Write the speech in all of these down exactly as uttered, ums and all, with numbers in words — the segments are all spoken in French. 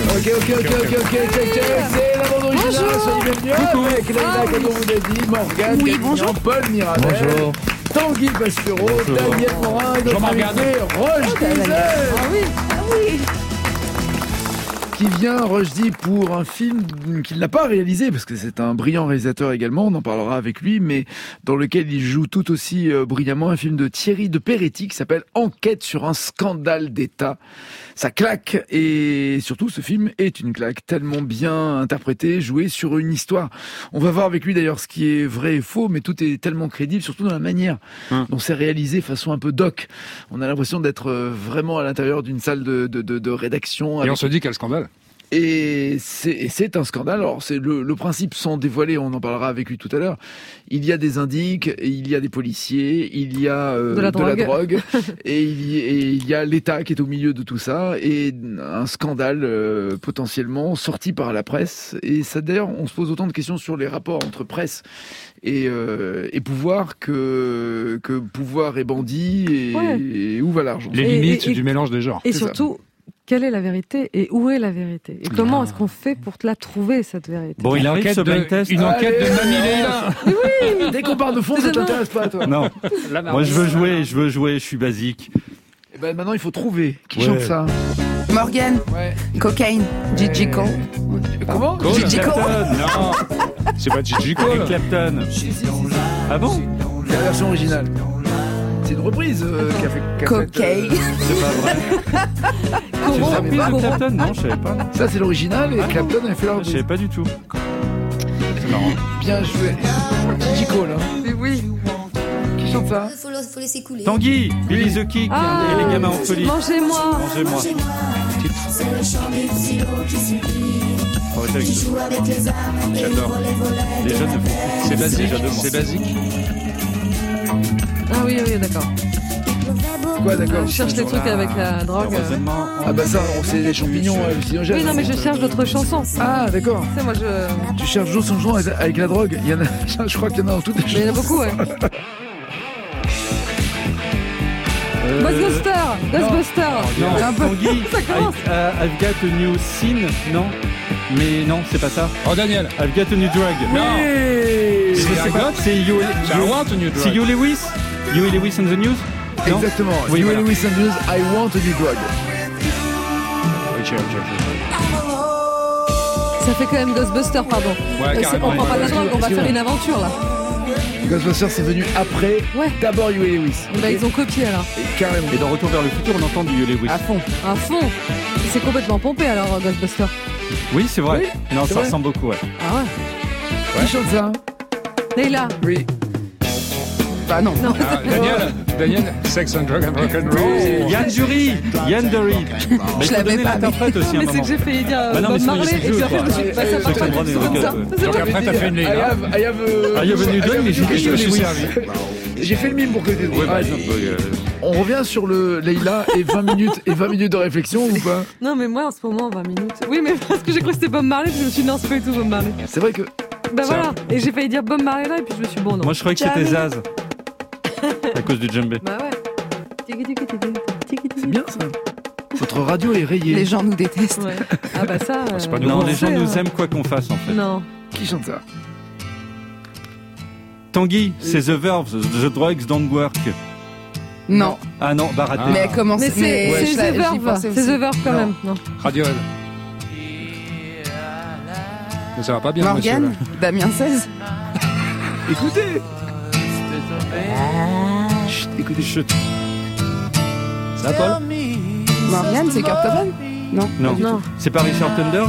Ok, ok, ok, ok, ok, check, check. C'est la bande originale, soyez bienvenus avec Leïla, comme on vous l'a dit, Morgane, Oui, Camillan, bonjour. Paul Mirabel, Bonjour. Tanguy Pastureau, Daniel Morin, et notre Jean-Marc invité, Roche Dizet. Ah oui, ah oui. Qui vient, Rushdie, pour un film qu'il n'a pas réalisé, parce que c'est un brillant réalisateur également, on en parlera avec lui, mais dans lequel il joue tout aussi euh, brillamment, un film de Thierry de Peretti qui s'appelle Enquête sur un scandale d'État. Ça claque, et surtout ce film est une claque, tellement bien interprété, joué sur une histoire. On va voir avec lui d'ailleurs ce qui est vrai et faux, mais tout est tellement crédible, surtout dans la manière hum. dont c'est réalisé façon un peu doc. On a l'impression d'être vraiment à l'intérieur d'une salle de, de, de, de rédaction. Et avec... on se dit quel scandale. Et c'est, et c'est un scandale. Alors, c'est le, le principe sans dévoiler, on en parlera avec lui tout à l'heure. Il y a des indices, il y a des policiers, il y a euh, de la de drogue, la drogue et, il y, et il y a l'État qui est au milieu de tout ça, et un scandale euh, potentiellement sorti par la presse. Et ça, d'ailleurs, on se pose autant de questions sur les rapports entre presse et, euh, et pouvoir que, que pouvoir et bandit, et, ouais. et où va l'argent. Les et, limites et, et, du mélange des genres. Et surtout... Quelle est la vérité et où est la vérité et comment ah. est-ce qu'on fait pour te la trouver, cette vérité? Bon, il arrive ce blind test. Une enquête de Mamie Leïla. Oui, dès qu'on parle de fond, ça t'intéresse pas, toi? Non. Moi, je veux jouer, je veux jouer, je suis basique. Et ben maintenant, il faut trouver. Qui ouais. chante ça? Morgane. Ouais. Cocaine. Gigi Cole. Comment? Gigi Cole. Non. C'est pas Gigi Cole. Clapton. Ah bon? C'est la version originale. C'est une reprise euh, qu'a fait... Qu'a Cocaine. Fait, euh... C'est pas vrai. C'est une reprise de Clapton? Non, je savais pas. Ça, c'est l'original et ah, Clapton a fait la reprise. Je savais pas du tout. C'est marrant. Bien joué. Gigi Cole, hein. Mais oui. Qui chante ça? Faut, le, faut laisser couler. Tanguy, Billy the Kick ah, et les gamins en folie. Mangez-moi. Mangez-moi. C'est le chant des psychos qui supplie. Qui joue avec les armes. J'adore. Les jeunes ne font plus. C'est basique. C'est basique. Ah oui, oui, d'accord. Quoi, d'accord? Je cherche les trucs avec la drogue. Ah bah ça, c'est les champignons hallucinogènes. Oui, non, mais je cherche d'autres chansons. Ah, d'accord. Tu sais, moi, je... Tu cherches d'autres chansons avec la drogue? Il y en a, je crois qu'il y en a dans toutes les chansons. Mais il y en a beaucoup, ouais. euh... Ghostbuster Ghostbuster Non, non. Un peu... Tanguy, ça commence. I, uh, I've got a new scene, non? Mais non, c'est pas ça. Oh, Daniel. I've got a new drug. Non. C'est pas. C'est You. I want a new drug. C'est You Lewis. You Lewis on the news. Non? Exactement. Oui, You voilà. Lewis on the news. I want a new drug. Ok, ok, ok. Ça fait quand même Ghostbuster, pardon. Ouais, euh, carrément. On prend pas de la drogue, on va faire une aventure là. Ghostbusters, c'est venu après. Ouais. D'abord You Lewis. Bah, okay. Ils ont copié alors. Et carrément. Et dans Retour vers le futur, on entend du You Lewis. À fond. À fond. C'est complètement pompé alors, Ghostbuster. Oui, c'est vrai. Oui, non, c'est ça vrai. ressemble beaucoup, ouais. Ah ouais. Qui chante ça? Leïla. Oui. Bah non. non. Ah, Daniel, Daniel, Sex and Drug and Rock'n'Roll. Yann Dury. Yann Dury. Mais il faut donner l'interprète aussi un mais c'est moment. que j'ai failli dire bah non, Bob mais Marley et puis après je me suis dit, bah ça Sex and Drug and ça. Rock'n'Roll. Donc après, t'as fait une I Leïla. have, I have, uh, I have a new drug, mais j'ai Je me suis servi. J'ai fait le mime pour que tu Ouais, bah, On revient sur le Leïla et vingt minutes et vingt minutes de réflexion ou pas? Non mais moi en ce moment vingt minutes. Oui mais parce que j'ai cru que c'était Bob Marley, puis je me suis dit non c'est pas du tout Bob Marley. C'est vrai que... Bah ça. Voilà, et j'ai failli dire Bob Marley là et puis je me suis dit bon non. Moi je croyais que c'était Zaz. À cause du djembé. Bah ouais. C'est bien ça. Votre radio est rayée. Les gens nous détestent. Ouais. Ah bah ça... Euh... C'est pas non, les gens hein. nous aiment quoi qu'on fasse en fait. Non. Qui chante ça? Tanguy, c'est The Verve, The Drugs Don't Work. Non. Ah non, bah raté. Ah. Mais comment c'est? Mais c'est The Verve, c'est The Verve quand même. Non. Radiohead. Mais ça va pas bien, Morgane, Damien seize. Écoutez. Chut, écoutez. Chut. Ça, Paul? Morgane, c'est Kurt Cobain? Non. Non. non. C'est pas Richard Thunders?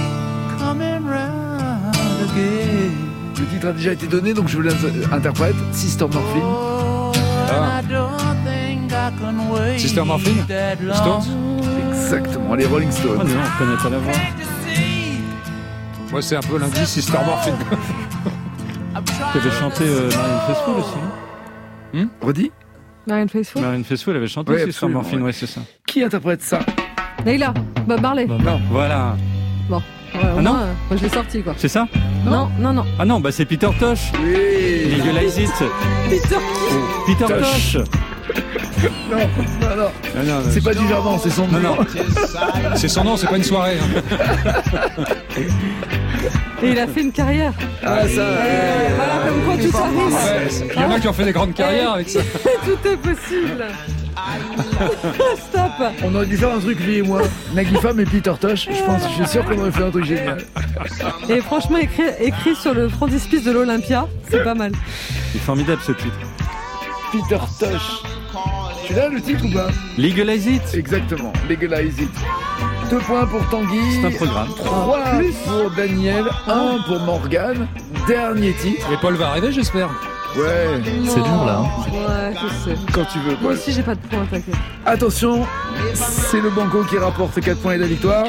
Le titre a déjà été donné, donc je vous l'interprète. Sister Morphine. Ah. Sister Morphine? Stones? Exactement, les Rolling Stones. Oh non, on connaît pas la voix. Moi, c'est un peu l'indice Sister Morphine. Tu avais chanté euh, Marianne Faithfull aussi, non? hmm Redis? Marianne Faithfull? Marianne Faithfull avait chanté ouais, Sister Morphine, ouais, ouais c'est ça. Qui interprète ça? Leïla, Bob Marley. Bob non. Voilà. Bon. Ouais, ah non, euh, moi je l'ai sorti quoi. C'est ça? Non, non, non. Ah non, bah c'est Peter Tosh. Oui. Legalize It. Peter Peter Tosh. Non, non, non. Ah, non, C'est non, pas du Verdun, c'est son nom. non, non. C'est son nom, c'est pas une soirée. hein. Et il a fait une carrière. Ah, ça. Euh, voilà, comme quoi tout arrive. Ouais, il y en a qui ont fait des grandes carrières avec ça. Tout est possible. Stop. On aurait dû faire un truc, lui et moi. Nagui Femme et Peter Tosh. Je pense, je suis sûr qu'on aurait fait un truc génial. Et franchement, écrit, écrit sur le frontispice de l'Olympia, c'est pas mal. C'est formidable ce titre. Peter Tosh. Tu l'as le titre ou pas? Legalize It. Exactement, Legalize It. Deux points pour Tanguy. C'est un programme. Trois pour Daniel. Un pour Morgane. Dernier titre. Et Paul va arriver, j'espère. Ouais, C'est dur, là, hein. Ouais, je sais. quand tu veux. Moi Paul. aussi, j'ai pas de points, t'inquiète. Attention, c'est le Banco qui rapporte quatre points et la victoire.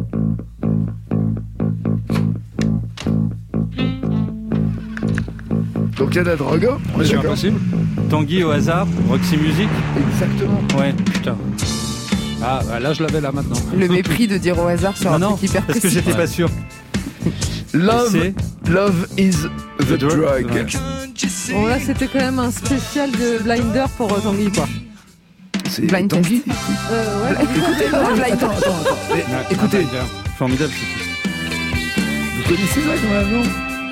Donc il y a de la drogue. On est C'est d'accord. impossible. Tanguy au hasard, Roxy Music. Exactement. Ouais, putain. Ah, bah là, je l'avais là maintenant. Le mépris de dire au hasard sur Non, un non, truc hyper parce que précis. j'étais pas sûr. Love, C'est love is the The drug. drug. Ouais. Bon, là, c'était quand même un spécial de Blinder pour euh, Tanguy, quoi. C'est Blind Tanguy. Euh, ouais. Écoutez, non, Blind attends, attends, attends. Mais, écoutez, Formidable ce titre. vous connaissez ça quand même, non?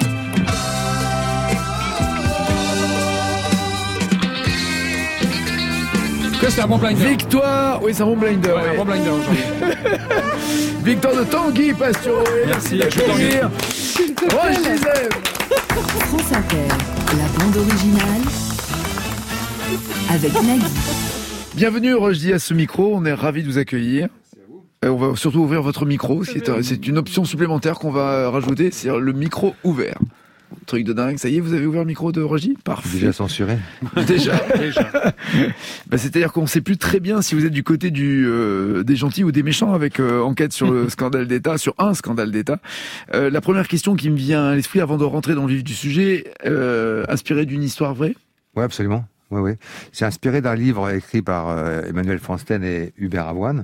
Que c'est un bon blinder. Victoire. Oui, c'est un bon blinder. Ouais, ouais. un bon blinder aujourd'hui. Victoire de Tanguy Pastoureau. Merci, d'accueillir S'il te Roche plaît. Dizem. France Inter, la bande originale avec Nagui. Bienvenue Roche Di à ce micro, on est ravis de vous accueillir. Euh, on va surtout ouvrir votre micro, c'est, un- c'est une option supplémentaire qu'on va rajouter, c'est le micro ouvert. Truc de dingue, ça y est, vous avez ouvert le micro de Roche Di? Parfait. Déjà censuré. Déjà. Bah, c'est-à-dire qu'on ne sait plus très bien si vous êtes du côté du, euh, des gentils ou des méchants avec euh, enquête sur le scandale d'État, sur un scandale d'État. Euh, la première question qui me vient à l'esprit avant de rentrer dans le vif du sujet, euh, inspirée d'une histoire vraie? Oui, absolument. Oui, oui. C'est inspiré d'un livre écrit par euh, Emmanuel Fransten et Hubert Avoine,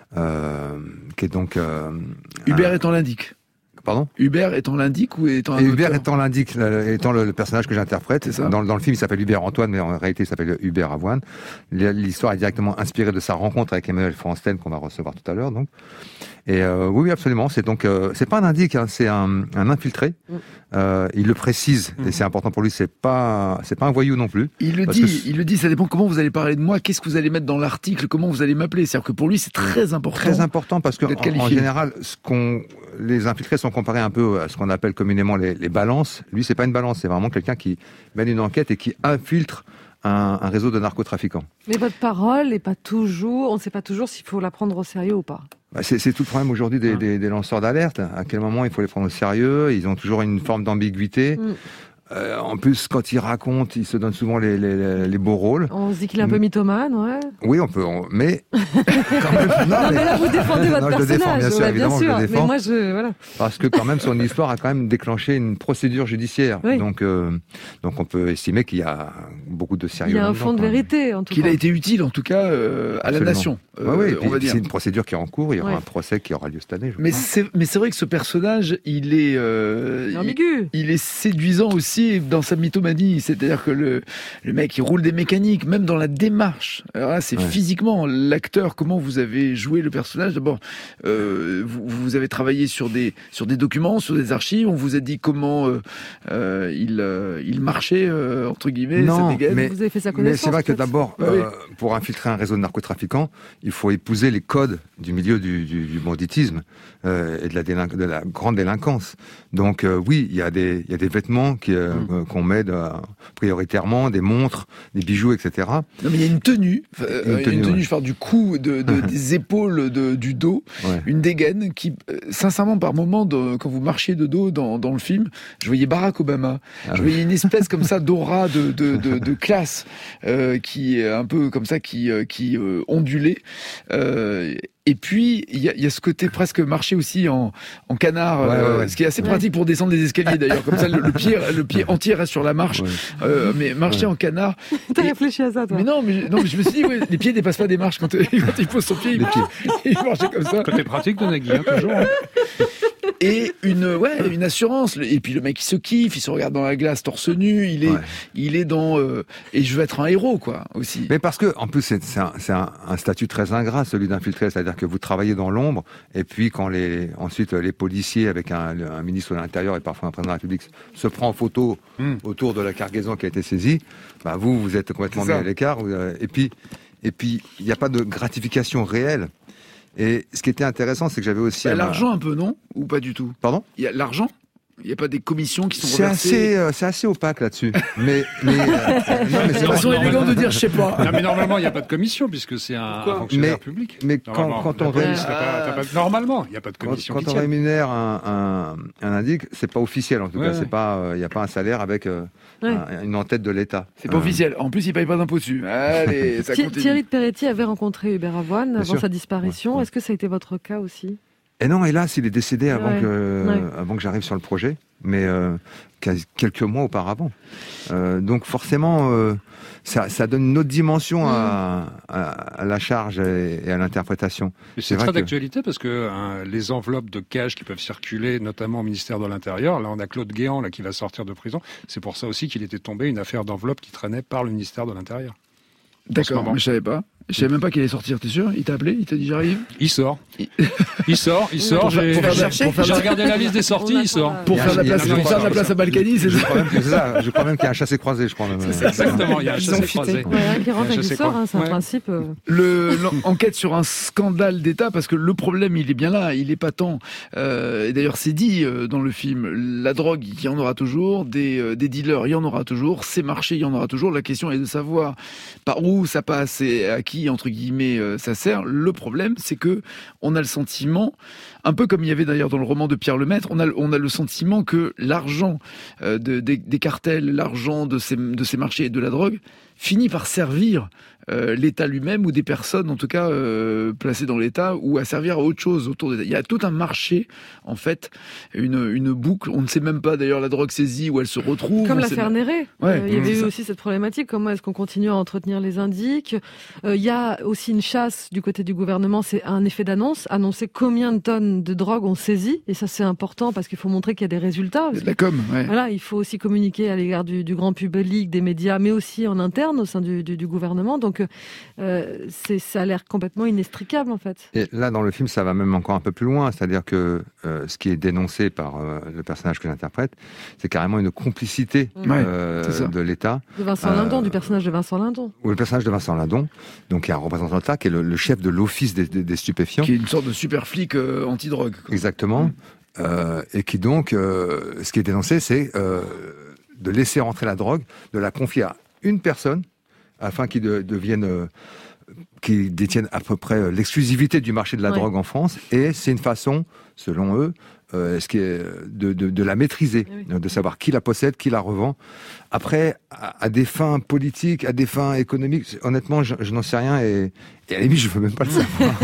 euh, qui est donc... Euh, Hubert un- étant l'indique. Pardon Hubert étant l'indique ou étant un Et Hubert auteur? étant l'indique, le- étant le, le personnage que j'interprète. C'est ça. Dans, dans le film, il s'appelle Hubert Antoine, mais en réalité, il s'appelle Hubert Avoine. L'histoire est directement inspirée de sa rencontre avec Emmanuel Fransten, qu'on va recevoir tout à l'heure, donc. Et euh, oui, oui, absolument. C'est donc, euh, c'est pas un indique, hein, c'est un, un infiltré. Mm. Euh, il le précise, et c'est important pour lui. C'est pas, c'est pas un voyou non plus. Il le Parce dit, que- il le dit, ça dépend comment vous allez parler de moi, qu'est-ce que vous allez mettre dans l'article, comment vous allez m'appeler. C'est-à-dire que pour lui, c'est très important. Très important parce que d'être en, qualifié. en général, ce qu'on, les infiltrés sont comparés un peu à ce qu'on appelle communément les, les balances. Lui, c'est pas une balance, c'est vraiment quelqu'un qui mène une enquête et qui infiltre un, un réseau de narcotrafiquants. Mais votre parole n'est pas toujours, on ne sait pas toujours s'il faut la prendre au sérieux ou pas. Bah, c'est, c'est tout le problème aujourd'hui des, Ah. des, des lanceurs d'alerte. À quel moment il faut les prendre au sérieux? Ils ont toujours une forme d'ambiguïté. Mm. Euh, en plus, quand ils racontent, ils se donnent souvent les, les, les, les beaux rôles. On se dit qu'il est un peu mythomane, ouais. Oui, on peut, on- mais quand même, non, Non, mais là, vous défendez votre non, je le défends, personnage. bien sûr, ouais, évidemment, bien je le sûr. Mais défends. moi, je, voilà. parce que quand même son histoire a quand même déclenché une procédure judiciaire. Oui. Donc, euh, donc on peut estimer qu'il y a beaucoup de sérieux. Il y a un là-dedans, fond de quand même. vérité, en tout Qu'il cas. a été utile, en tout cas, euh, à la Absolument. nation. Ouais, euh, ouais, et on puis, va dire. c'est une procédure qui est en cours. Il y aura Ouais. un procès qui aura lieu cette année. Je Mais crois. c'est, mais c'est vrai que ce personnage, il est, euh, C'est il, ambigu. il est séduisant aussi dans sa mythomanie. C'est-à-dire que le, le mec, il roule des mécaniques, même dans la démarche. Alors là, c'est Ouais. physiquement l'acteur. Comment vous avez joué le personnage? D'abord, euh, vous, vous avez travaillé sur des sur des documents, sur des archives. On vous a dit comment euh, euh, il euh, il marchait euh, entre guillemets. Non, sa dégaine. mais- Vous avez fait sa Mais connaissance. c'est vrai que peut-être. d'abord, Ah euh, pour infiltrer un réseau de narcotrafiquants, il faut épouser les codes du milieu du, du, du banditisme euh, et de la, délinq- de la grande délinquance. Donc euh, oui, il y a des, il y a des vêtements qui, euh, Mm. qu'on met de- prioritairement, des montres, des bijoux, et cetera. Non, mais il y a une tenue, euh, Une il y a tenue, une tenue, ouais. je parle du cou, de, de- des épaules, de, du dos, Ouais. une dégaine qui, euh, sincèrement, par moment, de- quand vous marchiez de dos dans, dans le film, je voyais Barack Obama, Ah je oui. voyais une espèce comme ça d'aura, de, de, de, de classe, euh, qui est un peu comme ça, qui, euh, qui euh, ondulait. Euh, et puis, il y a, il y a ce côté presque marcher aussi en, en canard, Ouais, euh, ouais, ouais. ce qui est assez pratique pour descendre des escaliers d'ailleurs. Comme ça, le, le pied, le pied entier reste sur la marche. Ouais. Euh, mais marcher Ouais. en canard. T'as Et- réfléchi à ça, toi. Mais non, mais, non, mais je me suis dit, ouais, les pieds dépassent pas des marches quand, quand il pose son pied, il, Les pieds. il marchait comme ça. Côté pratique de Nagui, hein, toujours. hein. et une, ouais, une assurance. Et puis le mec, il se kiffe, il se regarde dans la glace torse nu, il est, ouais. il est dans, euh, et je veux être un héros, quoi, aussi. Mais parce que, en plus, c'est, c'est, un, c'est un, un statut très ingrat, celui d'infiltré, c'est-à-dire que vous travaillez dans l'ombre, et puis quand les, ensuite les policiers avec un, un ministre de l'Intérieur et parfois un président de la République se prend en photo mmh. autour de la cargaison qui a été saisie, bah vous, vous êtes complètement mis à l'écart, et puis, et puis, il n'y a pas de gratification réelle. Et ce qui était intéressant, c'est que j'avais aussi... Bah, l'argent ma... un peu, non? Ou pas du tout? Pardon? Il y a l'argent? Il n'y a pas des commissions qui sont c'est reversées? Assez, euh, c'est assez opaque là-dessus. mais, mais, euh, non, mais c'est façon élégante de dire, je sais pas. Non, mais normalement, il n'y a pas de commission, puisque c'est un, un fonctionnaire mais, public. Mais quand, quand on rémunère... Ah. Normalement, il n'y a pas de commission. Quand, quand on rémunère un, un, un indique, c'est pas officiel, en tout ouais, cas. Il ouais. n'y euh, a pas un salaire avec euh, ouais. un, une en-tête de l'État. C'est pas euh... officiel. En plus, il ne paye pas d'impôt dessus. Allez, ça continue. Thierry de Peretti avait rencontré Hubert Avoine avant sûr. sa disparition. Ouais. Est-ce que ça a été votre cas aussi? Et non, hélas, il est décédé avant, ouais. que, ouais. avant que j'arrive sur le projet, mais euh, quelques mois auparavant. Euh, donc forcément, euh, ça, ça donne une autre dimension à, à, à la charge et, et à l'interprétation. Et c'est, c'est très que... d'actualité parce que hein, les enveloppes de cash qui peuvent circuler, notamment au ministère de l'Intérieur, là on a Claude Guéant là, qui va sortir de prison, c'est pour ça aussi qu'il était tombé une affaire d'enveloppe qui traînait par le ministère de l'Intérieur. D'accord, mais je savais pas. Je savais même pas qu'il allait sortir, t'es sûr? Il t'a appelé? Il t'a dit j'arrive? Il sort. Il sort, il sort. J'ai, pour faire chercher, pour faire j'ai regardé la liste des sorties, il sort. Pour faire la place, pour faire la place à Balkany, c'est ça. Je crois même qu'il y a un chassé-croisé, je crois. Même. C'est exactement, il y a un chassé-croisé. Ouais, qui rentre et qui sort, hein, c'est un principe. Le, l'enquête sur un scandale d'État, parce que le problème, il est bien là, il est patent. Euh, et d'ailleurs, c'est dit euh, dans le film, la drogue, il y en aura toujours, des, euh, des dealers, il y en aura toujours, ces marchés, il y en aura toujours. La question est de savoir par où ça passe et à qui, entre guillemets, euh, ça sert. Le problème, c'est que on a le sentiment, un peu comme il y avait d'ailleurs dans le roman de Pierre Lemaitre, on a, on a le sentiment que l'argent euh, de, des, des cartels, l'argent de ces, de ces marchés et de la drogue finit par servir euh, l'État lui-même ou des personnes, en tout cas, euh, placées dans l'État ou à servir à autre chose autour de l'État. Il y a tout un marché, en fait, une, une boucle. On ne sait même pas, d'ailleurs, la drogue saisie, où elle se retrouve. Comme l'affaire Néré. Ouais, euh, il y avait eu ça. aussi cette problématique. Comment est-ce qu'on continue à entretenir les indices? euh, Il y a aussi une chasse du côté du gouvernement. C'est un effet d'annonce. Annoncer combien de tonnes de drogue on saisit. Et ça, c'est important parce qu'il faut montrer qu'il y a des résultats. C'est de la com, ouais. Voilà, il faut aussi communiquer à l'égard du, du grand public, des médias, mais aussi en interne, au sein du, du, du gouvernement. Donc, euh, c'est, ça a l'air complètement inextricable, en fait. Et là, dans le film, ça va même encore un peu plus loin. C'est-à-dire que euh, ce qui est dénoncé par euh, le personnage que j'interprète, c'est carrément une complicité euh, ouais, de l'État. De Vincent euh, Lindon, du personnage de Vincent Lindon. Ou le personnage de Vincent Lindon, donc qui est un représentant de l'État, qui est le, le chef de l'office des, des, des stupéfiants. Qui est une sorte de super flic euh, anti-drogue. Quoi. Exactement. Mmh. Euh, et qui donc, euh, ce qui est dénoncé, c'est euh, de laisser rentrer la drogue, de la confier à une personne, afin qu'il de, devienne, euh, qu'il détienne à peu près l'exclusivité du marché de la ouais. drogue en France. Et c'est une façon, selon eux, euh, ce qui est de, de, de la maîtriser, oui. de savoir qui la possède, qui la revend. Après, à, à des fins politiques, à des fins économiques, honnêtement, je, je n'en sais rien et, et à la limite, je veux même pas le savoir.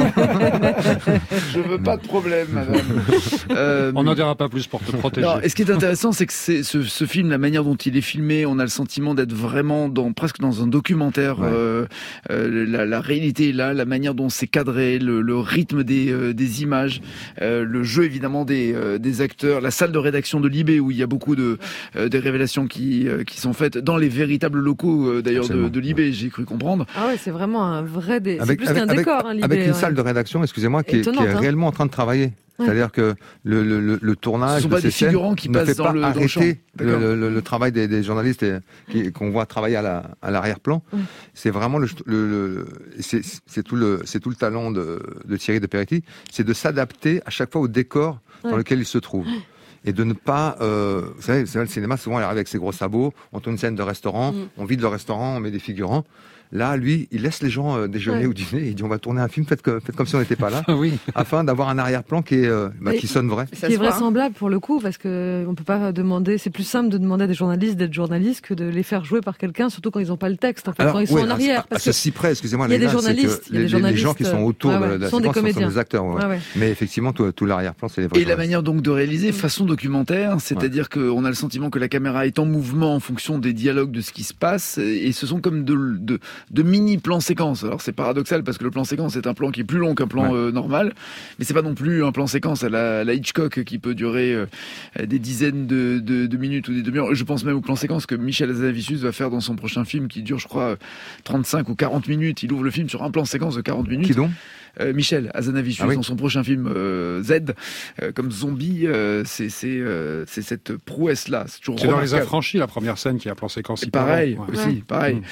Je veux pas de problème, madame. Euh, on n'en dira pas plus pour te protéger. Non, et ce qui est intéressant, c'est que c'est, ce, ce film, la manière dont il est filmé, on a le sentiment d'être vraiment dans, presque dans un documentaire. Ouais. Euh, euh, la, la réalité est là, la manière dont c'est cadré, le, le rythme des, euh, des images, euh, le jeu évidemment des, euh, des acteurs, la salle de rédaction de Libé où il y a beaucoup de euh, des révélations qui, euh, qui sont faites dans les véritables locaux euh, d'ailleurs de, de Libé, j'ai cru comprendre. Ah ouais, c'est vraiment un vrai dé... avec, c'est plus avec, qu'un décor, hein, Libé. Avec une ouais. salle de rédaction, excusez-moi, qui, Étonnante, est, qui est hein. réellement en train de travailler. Ouais. C'est-à-dire que le, le, le, le tournage, ce sont pas des figurants qui passent dans le, dans le champ. Le, le, le, le travail des, des journalistes et, qui, qu'on voit travailler à, la, à l'arrière-plan. Ouais. C'est vraiment le, le, le c'est, c'est tout le, c'est tout le talent de, de Thierry de Peretti, c'est de s'adapter à chaque fois au décor ouais. dans lequel il se trouve. Et de ne pas, euh, vous savez, le cinéma souvent il arrive avec ses gros sabots, on tourne une scène de restaurant, mm. on vide le restaurant, on met des figurants. Là, lui, il laisse les gens euh, déjeuner ouais. ou dîner. Il dit on va tourner un film, faites, que, faites comme si on n'était pas là, oui. afin d'avoir un arrière-plan qui est euh, bah, qui sonne vrai. Qui est vraisemblable pour le coup, parce que on peut pas demander. C'est plus simple de demander à des journalistes d'être journalistes que de les faire jouer par quelqu'un, surtout quand ils n'ont pas le texte. En fait, Alors, quand ils sont ouais, en arrière. À, à, à ceci près, excusez-moi, il y a les des journalistes, il y a des journalistes. Les gens qui sont autour ouais, ouais, de la sont séquence des comédiens, sont des acteurs. Ouais. Ouais, ouais. Mais effectivement, tout, tout l'arrière-plan, c'est les vrais. Et la manière donc de réaliser façon documentaire, c'est-à-dire ouais. qu'on a le sentiment que la caméra est en mouvement en fonction des dialogues de ce qui se passe, et ce sont comme de, de de mini plans séquences. Alors c'est paradoxal parce que le plan séquence est un plan qui est plus long qu'un plan ouais. euh, normal, mais c'est pas non plus un plan séquence à la, à la Hitchcock qui peut durer euh, des dizaines de, de, de minutes ou des demi-heures. Je pense même au plan séquence que Michel Hazanavicius va faire dans son prochain film qui dure, je crois, trente-cinq ou quarante minutes. Il ouvre le film sur un plan séquence de quarante minutes. Qui donc Euh, Michel Hazanavicius ah oui. dans son prochain film euh, Z euh, comme zombie euh, c'est c'est euh, c'est cette prouesse là c'est toujours c'est dans Les Affranchis la première scène qui a un plan séquence et pareil ouais. aussi ouais. pareil mmh.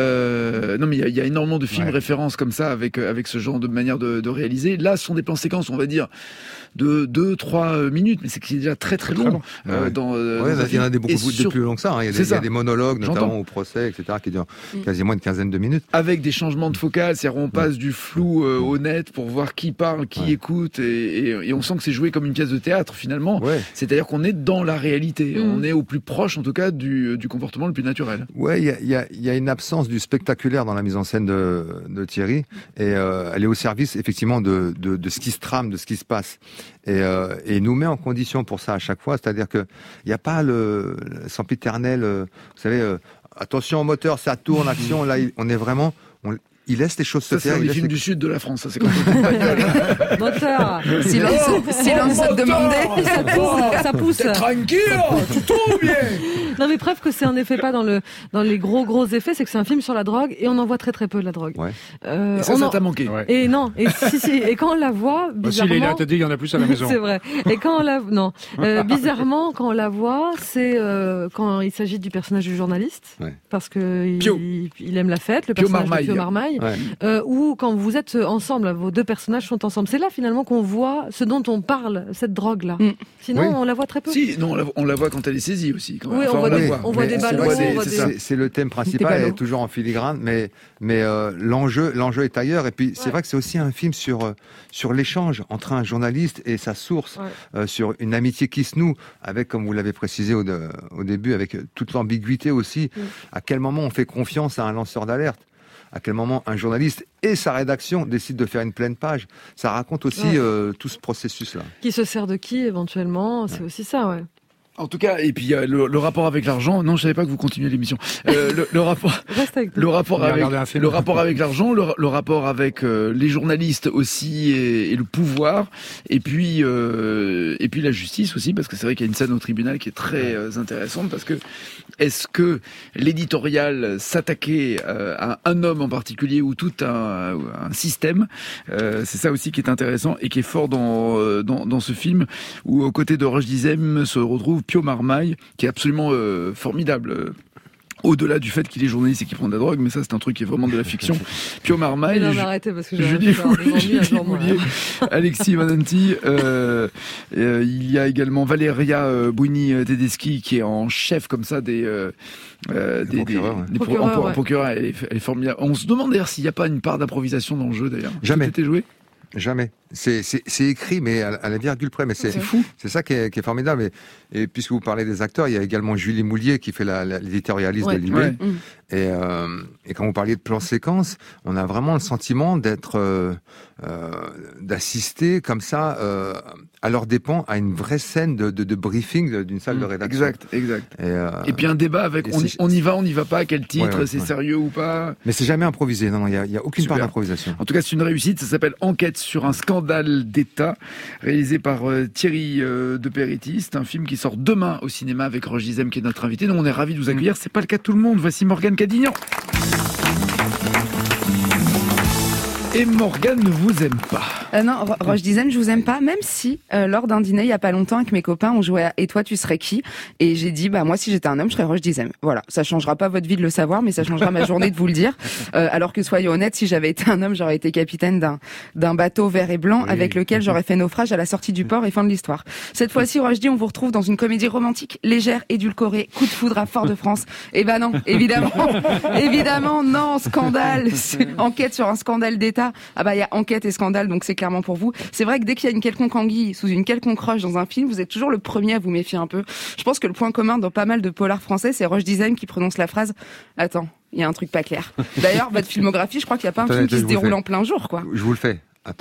euh, non mais il y, y a énormément de films ouais. références comme ça avec avec ce genre de manière de, de réaliser. Là ce sont des plans séquences on va dire de deux trois minutes mais c'est qui est déjà très très, très long, long. Euh, ouais. dans, euh, ouais, dans il y en a des beaucoup sur... plus longs que ça hein. il, y a des, il y a des monologues notamment J'entends. Au procès etc qui durent mmh. quasiment une quinzaine de minutes avec des changements de focale c'est-à-dire on passe mmh. du flou euh, au net pour voir qui parle, qui ouais. écoute, et, et, et on sent que c'est joué comme une pièce de théâtre finalement. Ouais. C'est-à-dire qu'on est dans la réalité, mmh. on est au plus proche en tout cas du, du comportement le plus naturel. Ouais, il y a, y, a, y a une absence du spectaculaire dans la mise en scène de, de Thierry, et euh, elle est au service effectivement de, de, de ce qui se trame, de ce qui se passe, et, euh, et nous met en condition pour ça à chaque fois. C'est-à-dire que il n'y a pas le, le sempiternel, euh, vous savez, euh, attention au moteur, ça tourne, action. Là, on est vraiment on, il laisse les choses se ça, faire. C'est les films les... du sud de la France, ça c'est quand même moteur. Silence, oh, silence oh, demandé. Ça pousse, ça pousse. T'es tranquille, tout tourne bien. Non mais preuve que c'est en effet pas dans le dans les gros gros effets, c'est que c'est un film sur la drogue et on en voit très très peu de la drogue. Ouais. Euh, et ça, ça en... t'a manqué. Ouais. Et non, et si si, et quand on la voit, bizarrement. Bah, si, t'as dit il y en a plus à la maison. C'est vrai. Et quand on la non, euh, bizarrement quand on la voit, c'est euh, quand il s'agit du personnage du journaliste, ouais. parce que il, il aime la fête, le Pio personnage Marmaille. de Pio Marmaille. Ouais. Euh, ou quand vous êtes ensemble, vos deux personnages sont ensemble. C'est là finalement qu'on voit ce dont on parle, cette drogue-là. Mm. Sinon, oui. on la voit très peu. Si, non, on la, on la voit quand elle est saisie aussi. Quand oui, enfin, on, voit on, des, voit. on voit des ballons. Voit des, on voit c'est, des... c'est le thème principal, elle est toujours en filigrane, mais, mais euh, l'enjeu, l'enjeu est ailleurs. Et puis, c'est ouais. vrai que c'est aussi un film sur, euh, sur l'échange entre un journaliste et sa source, ouais. euh, sur une amitié qui se noue, avec, comme vous l'avez précisé au, de, au début, avec toute l'ambiguïté aussi. Mm. À quel moment on fait confiance à un lanceur d'alerte ? À quel moment un journaliste et sa rédaction décident de faire une pleine page. Ça raconte aussi ouais. euh, tout ce processus-là. Qui se sert de qui, éventuellement, c'est ouais. aussi ça, ouais. En tout cas, et puis le, le rapport avec l'argent. Non, je savais pas que vous continuez l'émission. Euh, le, le rapport, le rapport avec, le rapport avec l'argent, le, le rapport avec euh, les journalistes aussi et, et le pouvoir, et puis euh, et puis la justice aussi, parce que c'est vrai qu'il y a une scène au tribunal qui est très euh, intéressante, parce que est-ce que l'éditorial s'attaquait euh, à un homme en particulier ou tout un, un système, euh, c'est ça aussi qui est intéressant et qui est fort dans dans, dans ce film, où aux côtés de Roche Dizem se retrouve Pio Marmaille, qui est absolument euh, formidable. Euh, au-delà du fait qu'il est journaliste et qu'il prend de la drogue, mais ça c'est un truc qui est vraiment de la fiction. Pio Marmaille, non, arrêtez parce que Julie Moulier, Alexis Mananti, euh, euh, il y a également Valeria euh, Bouini-Tedeschi qui est en chef comme ça des euh, euh, des, procureurs, des, ouais. des procureurs, pro- ouais. procureurs elle, est, elle est formidable. On se demande d'ailleurs s'il n'y a pas une part d'improvisation dans le jeu d'ailleurs. Jamais. Tout était joué. Jamais. C'est, c'est, c'est écrit, mais à, à la virgule près. Mais c'est, c'est fou. C'est ça qui est, qui est formidable. Et, et puisque vous parlez des acteurs, il y a également Julie Moulier qui fait la, la, l'éditorialiste ouais. de Libé. Ouais. Mmh. Et, euh, et quand vous parliez de plan séquence, on a vraiment le sentiment d'être, euh, euh, d'assister comme ça, euh, à leur dépens, à une vraie scène de, de, de briefing d'une salle mmh. de rédaction. Exact, exact. Et, euh, et puis un débat avec on, on y va, on n'y va pas, quel titre, ouais, ouais, c'est ouais. sérieux ou pas. Mais c'est jamais improvisé. Non, non, il y a, il y a aucune Super. part d'improvisation. En tout cas, c'est une réussite. Ça s'appelle Enquête sur un scandale d'État, réalisé par euh, Thierry euh, de Peretti. C'est un film qui sort demain au cinéma avec Roche Dizem qui est notre invité. Nous, on est ravis de vous accueillir. C'est pas le cas de tout le monde. Voici Morgane Cadignan. Et Morgane ne vous aime pas. Euh, non, Ro- Roche Dizem, je vous aime pas, même si, euh, lors d'un dîner, il y a pas longtemps, avec mes copains, on jouait à « Et toi, tu serais qui ?» Et j'ai dit, bah, moi, si j'étais un homme, je serais Roche Dizem. Voilà. Ça changera pas votre vie de le savoir, mais ça changera ma journée de vous le dire. Euh, alors que, soyons honnêtes, si j'avais été un homme, j'aurais été capitaine d'un, d'un bateau vert et blanc, oui, avec lequel j'aurais fait naufrage à la sortie du port et fin de l'histoire. Cette fois-ci, Roche dit, on vous retrouve dans une comédie romantique, légère, édulcorée, coup de foudre à Fort-de-France. Eh ben non, évidemment. évidemment, non, scandale. Enquête sur un scandale d'État. Ah bah, il y a enquête et scandale, donc c'est clairement pour vous. C'est vrai que dès qu'il y a une quelconque anguille sous une quelconque roche dans un film, vous êtes toujours le premier à vous méfier un peu. Je pense que le point commun dans pas mal de polars français, c'est Roche Dizem qui prononce la phrase « Attends, il y a un truc pas clair ». D'ailleurs, votre filmographie, je crois qu'il n'y a pas un Attends, film qui je se déroule fais. en plein jour, quoi. Je vous le fais. Attends,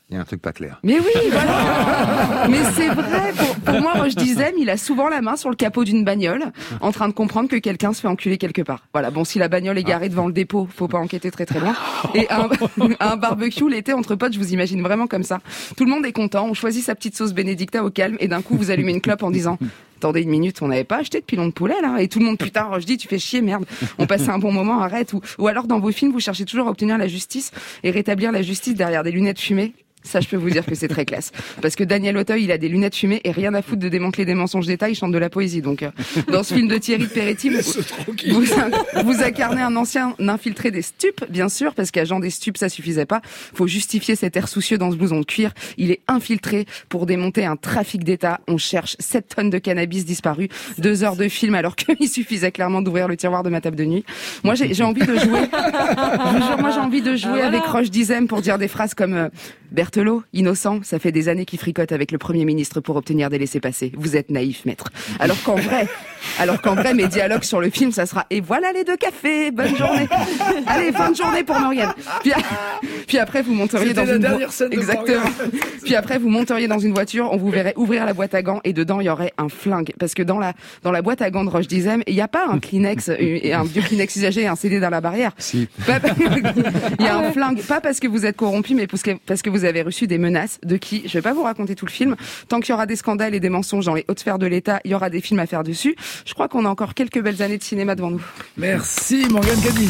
Il y a un truc pas clair. Mais oui, voilà. Mais c'est vrai. Pour, pour moi, Roche Dizem, il a souvent la main sur le capot d'une bagnole, en train de comprendre que quelqu'un se fait enculer quelque part. Voilà. Bon, si la bagnole est garée devant le dépôt, faut pas enquêter très très loin. Et un, un barbecue l'été entre potes, je vous imagine vraiment comme ça. Tout le monde est content. On choisit sa petite sauce Benedicta au calme, et d'un coup, vous allumez une clope en disant. Attendez une minute, on n'avait pas acheté de pilon de poulet là, et tout le monde putain, Roche dit tu fais chier, merde. On passait un bon moment, arrête. Ou, ou alors dans vos films, vous cherchez toujours à obtenir la justice et rétablir la justice derrière des lunettes fumées. Ça, je peux vous dire que c'est très classe. Parce que Daniel Auteuil, il a des lunettes fumées et rien à foutre de démanteler des mensonges d'État, il chante de la poésie. Donc, euh, dans ce film de Thierry Peretti, vous, vous, vous incarnez un ancien infiltré des stupes, bien sûr, parce qu'agent des stupes, ça suffisait pas. Faut justifier cet air soucieux dans ce blouson de cuir. Il est infiltré pour démonter un trafic d'État. On cherche sept tonnes de cannabis disparues, deux heures de film, alors qu'il suffisait clairement d'ouvrir le tiroir de ma table de nuit. Moi, j'ai, j'ai envie de jouer. Je vous jure, moi, j'ai envie de jouer ah, voilà. avec Roche Dizem pour dire des phrases comme euh, Berthelot, innocent, ça fait des années qu'il fricote avec le Premier ministre pour obtenir des laissez-passer. Vous êtes naïf, maître. Alors qu'en vrai, alors qu'en vrai, mes dialogues sur le film, ça sera « Et voilà les deux cafés, bonne journée !» Allez, fin de journée pour Morgane. Puis, puis après, vous monteriez C'était dans la une dernière scène de Exactement. Puis après, vous monteriez dans une voiture, on vous verrait ouvrir la boîte à gants et dedans, il y aurait un flingue. Parce que dans la, dans la boîte à gants de Roche Dizem, il n'y a pas un Kleenex, et un vieux Kleenex usagé et un C D dans la barrière. Si. Pas, il y a un flingue, pas parce que vous êtes corrompu, mais parce que, parce que vous avez reçu des menaces de qui, je vais pas vous raconter tout le film, tant qu'il y aura des scandales et des mensonges dans les hautes sphères de l'État, il y aura des films à faire dessus. Je crois qu'on a encore quelques belles années de cinéma devant nous. Merci Morgane Cadine.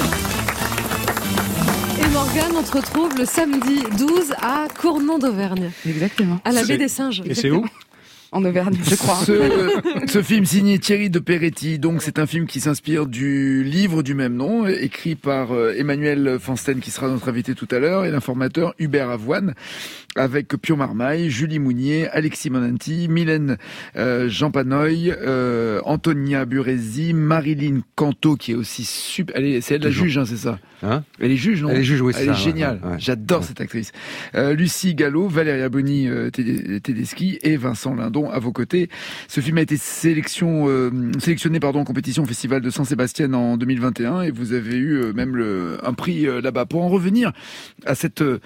Et Morgane, on te retrouve le samedi douze à Cournon d'Auvergne. Exactement. À la C'est... baie des Singes. Et c'est où ? En Auvergne, je crois. Ce, ce film signé Thierry de Peretti, donc c'est un film qui s'inspire du livre du même nom, écrit par Emmanuel Fansten, qui sera notre invité tout à l'heure, et l'informateur Hubert Avoine, avec Pio Marmaille, Julie Mounier, Alexis Monanti, Mylène euh, Jean Panoy, euh, Antonia Burezi, Marilyn Canto, qui est aussi super. Elle est, c'est elle la juge, hein, c'est ça. Hein Elle est juge, non? Elle est juge, oui, c'est Elle ça, est géniale. ouais, ouais. J'adore ouais. cette actrice. Euh, Lucie Gallo, Valéria Boni euh, Tedeschi et Vincent Lindon à vos côtés. Ce film a été sélection, euh, sélectionné pardon, en compétition au Festival de Saint-Sébastien en deux mille vingt et un et vous avez eu euh, même le, un prix euh, là-bas. Pour en revenir à cette euh,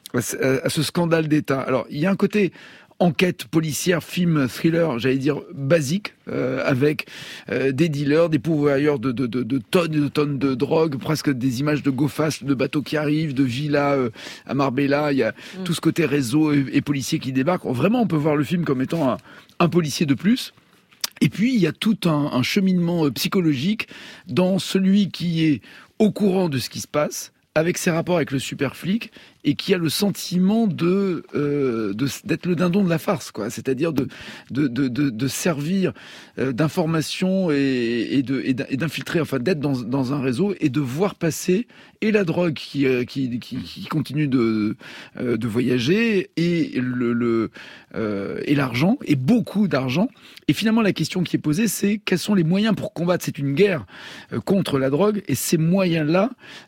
à ce scandale d'État. Alors, il y a un côté enquête policière, film, thriller, j'allais dire basique, euh, avec euh, des dealers, des pourvoyeurs de, de, de, de tonnes et de tonnes de drogue, presque des images de go fast, de bateaux qui arrivent, de villas euh, à Marbella. Il y a mm. tout ce côté réseau et, et policiers qui débarquent. Vraiment, on peut voir le film comme étant un, un policier de plus. Et puis, il y a tout un, un cheminement psychologique dans celui qui est au courant de ce qui se passe, avec ses rapports avec le super flic, et qui a le sentiment de, euh, de d'être le dindon de la farce, quoi. C'est-à-dire de de de de, de servir euh, d'information et, et de et d'infiltrer, enfin d'être dans dans un réseau et de voir passer et la drogue qui euh, qui, qui qui continue de euh, de voyager et le le euh, et l'argent et beaucoup d'argent. Et finalement, la question qui est posée, c'est quels sont les moyens pour combattre. C'est une guerre euh, contre la drogue, et ces moyens-là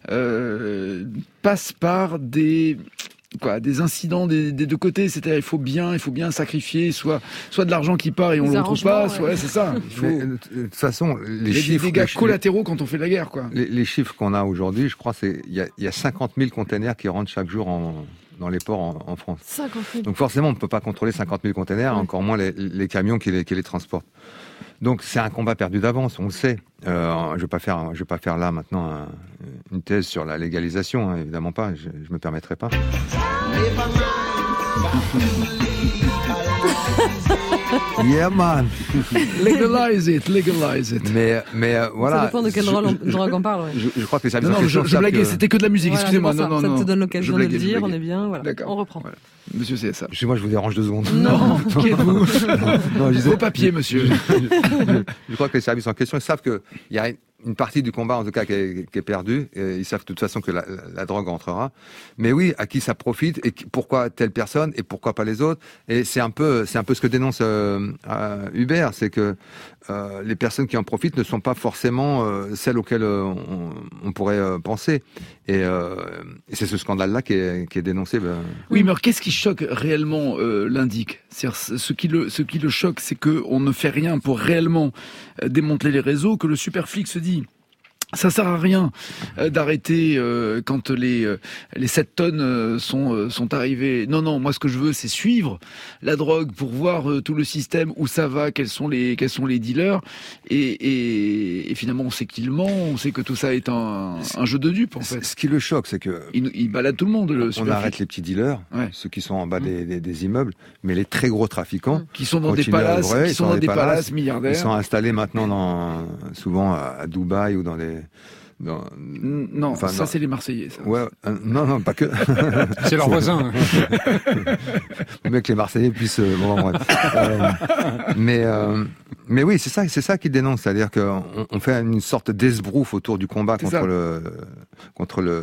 euh, passent par des quoi, des incidents des, des deux côtés. C'est-à-dire, il faut bien, il faut bien sacrifier, soit soit de l'argent qui part et on le retrouve pas, ouais. soit c'est ça. Il faut. Mais, de toute façon, les, les chiffres, des dégâts les, collatéraux quand on fait la guerre, quoi. Les, les chiffres qu'on a aujourd'hui, je crois, c'est il y a, y a cinquante mille containers qui rentrent chaque jour en dans les ports en, en France. cinquante mille. Donc forcément, on ne peut pas contrôler cinquante mille containers, ouais. encore moins les, les camions qui les, qui les transportent. Donc c'est un combat perdu d'avance, on le sait. Euh, je ne vais pas faire, je vais pas faire là maintenant un, une thèse sur la légalisation, hein, évidemment pas. Je ne me permettrai pas. Yeah man. Legalize it, legalize it. Mais mais euh, voilà. Ça dépend de quelle je, drogue je, on parle. Ouais. Je, je crois que les services non, non, je, je blaguais, que... c'était que de la musique. Voilà, excusez-moi. Ça, non, non, ça non. te donne l'occasion blaguais, de le dire. On est bien. Voilà. D'accord. On reprend. Voilà. Monsieur C S A. Excusez-moi, je vous dérange deux secondes. Non, qui êtes-vous? Non, je disais... Vos papiers, monsieur. Je, je, je, je crois que les services en question, ils savent qu'il y a une partie du combat, en tout cas, qui est, qui est perdue. Et ils savent de toute façon que la, la, la drogue entrera. Mais oui, à qui ça profite et qui, pourquoi telle personne et pourquoi pas les autres. Et c'est un peu, c'est un peu ce que dénonce euh, euh, Hubert, c'est que euh, les personnes qui en profitent ne sont pas forcément euh, celles auxquelles euh, on, on pourrait euh, penser. Et, euh, et c'est ce scandale-là qui est, qui est dénoncé. Ben... Oui, mais alors, qu'est-ce qui choque réellement euh, l'indique? C'est-à-dire, ce qui le, ce qui le choque, c'est que on ne fait rien pour réellement euh, démanteler les réseaux, que le super flic se dit. Ça sert à rien euh, d'arrêter euh, quand les euh, les sept tonnes euh, sont euh, sont arrivées. Non non, moi ce que je veux c'est suivre la drogue pour voir euh, tout le système où ça va, quels sont les quels sont les dealers et et, et finalement on sait qu'il ment, on sait que tout ça est un un jeu de dupes en fait. Ce qui le choque, c'est que il, il balade tout le monde. Le on arrête les petits dealers, ouais. ceux qui sont en bas mmh. des, des, des immeubles, mais les très gros trafiquants qui sont dans des palaces, qui sont, sont dans des palaces, palaces milliardaires. Ils sont installés maintenant dans souvent à Dubaï ou dans des Non, non enfin, ça non. c'est les Marseillais. Ça. Ouais, euh, non, non, pas que. C'est leurs voisins. Le mec, les Marseillais puissent. Euh, bon, bref. euh, mais, euh, mais oui, c'est ça, c'est ça qu'ils dénoncent, c'est-à-dire qu'on on fait une sorte d'esbrouf autour du combat c'est contre ça. le contre le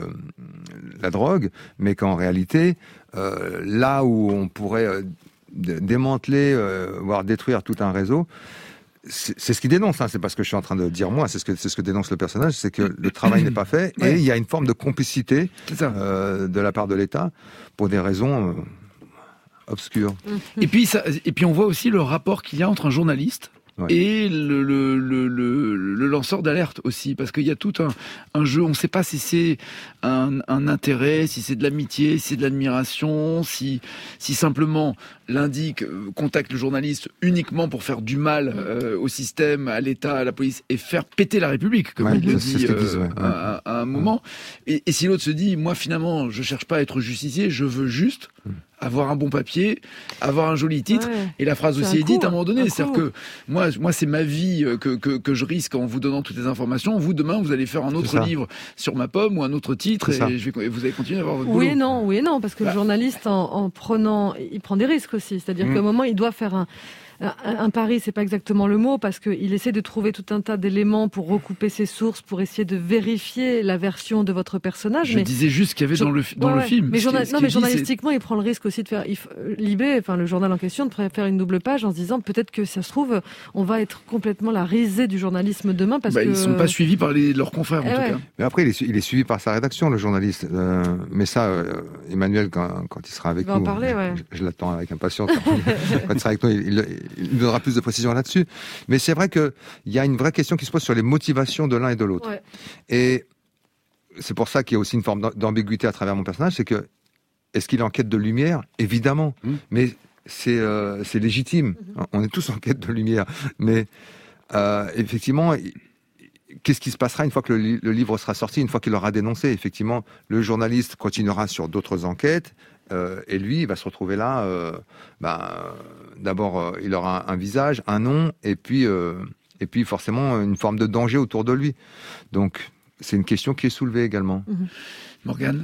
la drogue, mais qu'en réalité, euh, là où on pourrait euh, démanteler, euh, voire détruire tout un réseau. C'est, c'est ce qu'il dénonce, hein. C'est pas ce que je suis en train de dire moi, c'est ce que, c'est ce que dénonce le personnage, c'est que le travail n'est pas fait et ouais. il y a une forme de complicité euh, de la part de l'État pour des raisons euh, obscures. Et puis, ça, et puis on voit aussi le rapport qu'il y a entre un journaliste ouais. et le, le, le, le, le lanceur d'alerte aussi, parce qu'il y a tout un, un jeu, on ne sait pas si c'est un, un intérêt, si c'est de l'amitié, si c'est de l'admiration, si, si simplement l'indique, contacte le journaliste uniquement pour faire du mal euh, au système, à l'État, à la police, et faire péter la République, comme ouais, il le dit euh, disent, ouais. à, à un moment. Et, et si l'autre se dit, moi finalement, je cherche pas à être justicier, je veux juste avoir un bon papier, avoir un joli titre, ouais, et la phrase aussi est dite à un moment donné. C'est-à-dire que moi, moi c'est ma vie que, que, que je risque en vous donnant toutes les informations. Vous, demain, vous allez faire un autre livre sur ma pomme ou un autre titre, et, je vais, et vous allez continuer à avoir votre oui boulot. Et non, oui et non, parce que bah. le journaliste, en, en prenant, il prend des risques aussi. C'est-à-dire mmh. qu'à un moment, il doit faire un... Un, un pari, c'est pas exactement le mot, parce qu'il essaie de trouver tout un tas d'éléments pour recouper ses sources, pour essayer de vérifier la version de votre personnage. Je mais disais juste ce qu'il y avait je... dans le, dans ouais, le film. Mais, journa... non, mais dit, journalistiquement, c'est... il prend le risque aussi de faire... Il... Libé, enfin le journal en question, de faire une double page en se disant peut-être que ça se trouve, on va être complètement la risée du journalisme demain. Parce bah, que... Ils ne sont pas suivis par les... leurs confrères, en eh tout ouais. cas. Mais après, il est, su... il est suivi par sa rédaction, le journaliste. Euh, mais ça, euh, Emmanuel, quand, quand il sera avec il va nous, en parler, ouais. je, je l'attends avec impatience. Quand il sera avec nous, il, il, il donnera plus de précision là-dessus. Mais c'est vrai qu'il y a une vraie question qui se pose sur les motivations de l'un et de l'autre. Ouais. Et c'est pour ça qu'il y a aussi une forme d'ambiguïté à travers mon personnage, c'est que est-ce qu'il est en quête de lumière ? Évidemment, mmh. mais c'est, euh, c'est légitime. Mmh. On est tous en quête de lumière. Mais euh, effectivement, qu'est-ce qui se passera une fois que le, le livre sera sorti, une fois qu'il aura dénoncé ? Effectivement, le journaliste continuera sur d'autres enquêtes. Euh, et lui, il va se retrouver là. Euh, bah, d'abord, euh, il aura un, un visage, un nom, et puis, euh, et puis forcément une forme de danger autour de lui. Donc, c'est une question qui est soulevée également. Mmh. Morgane ?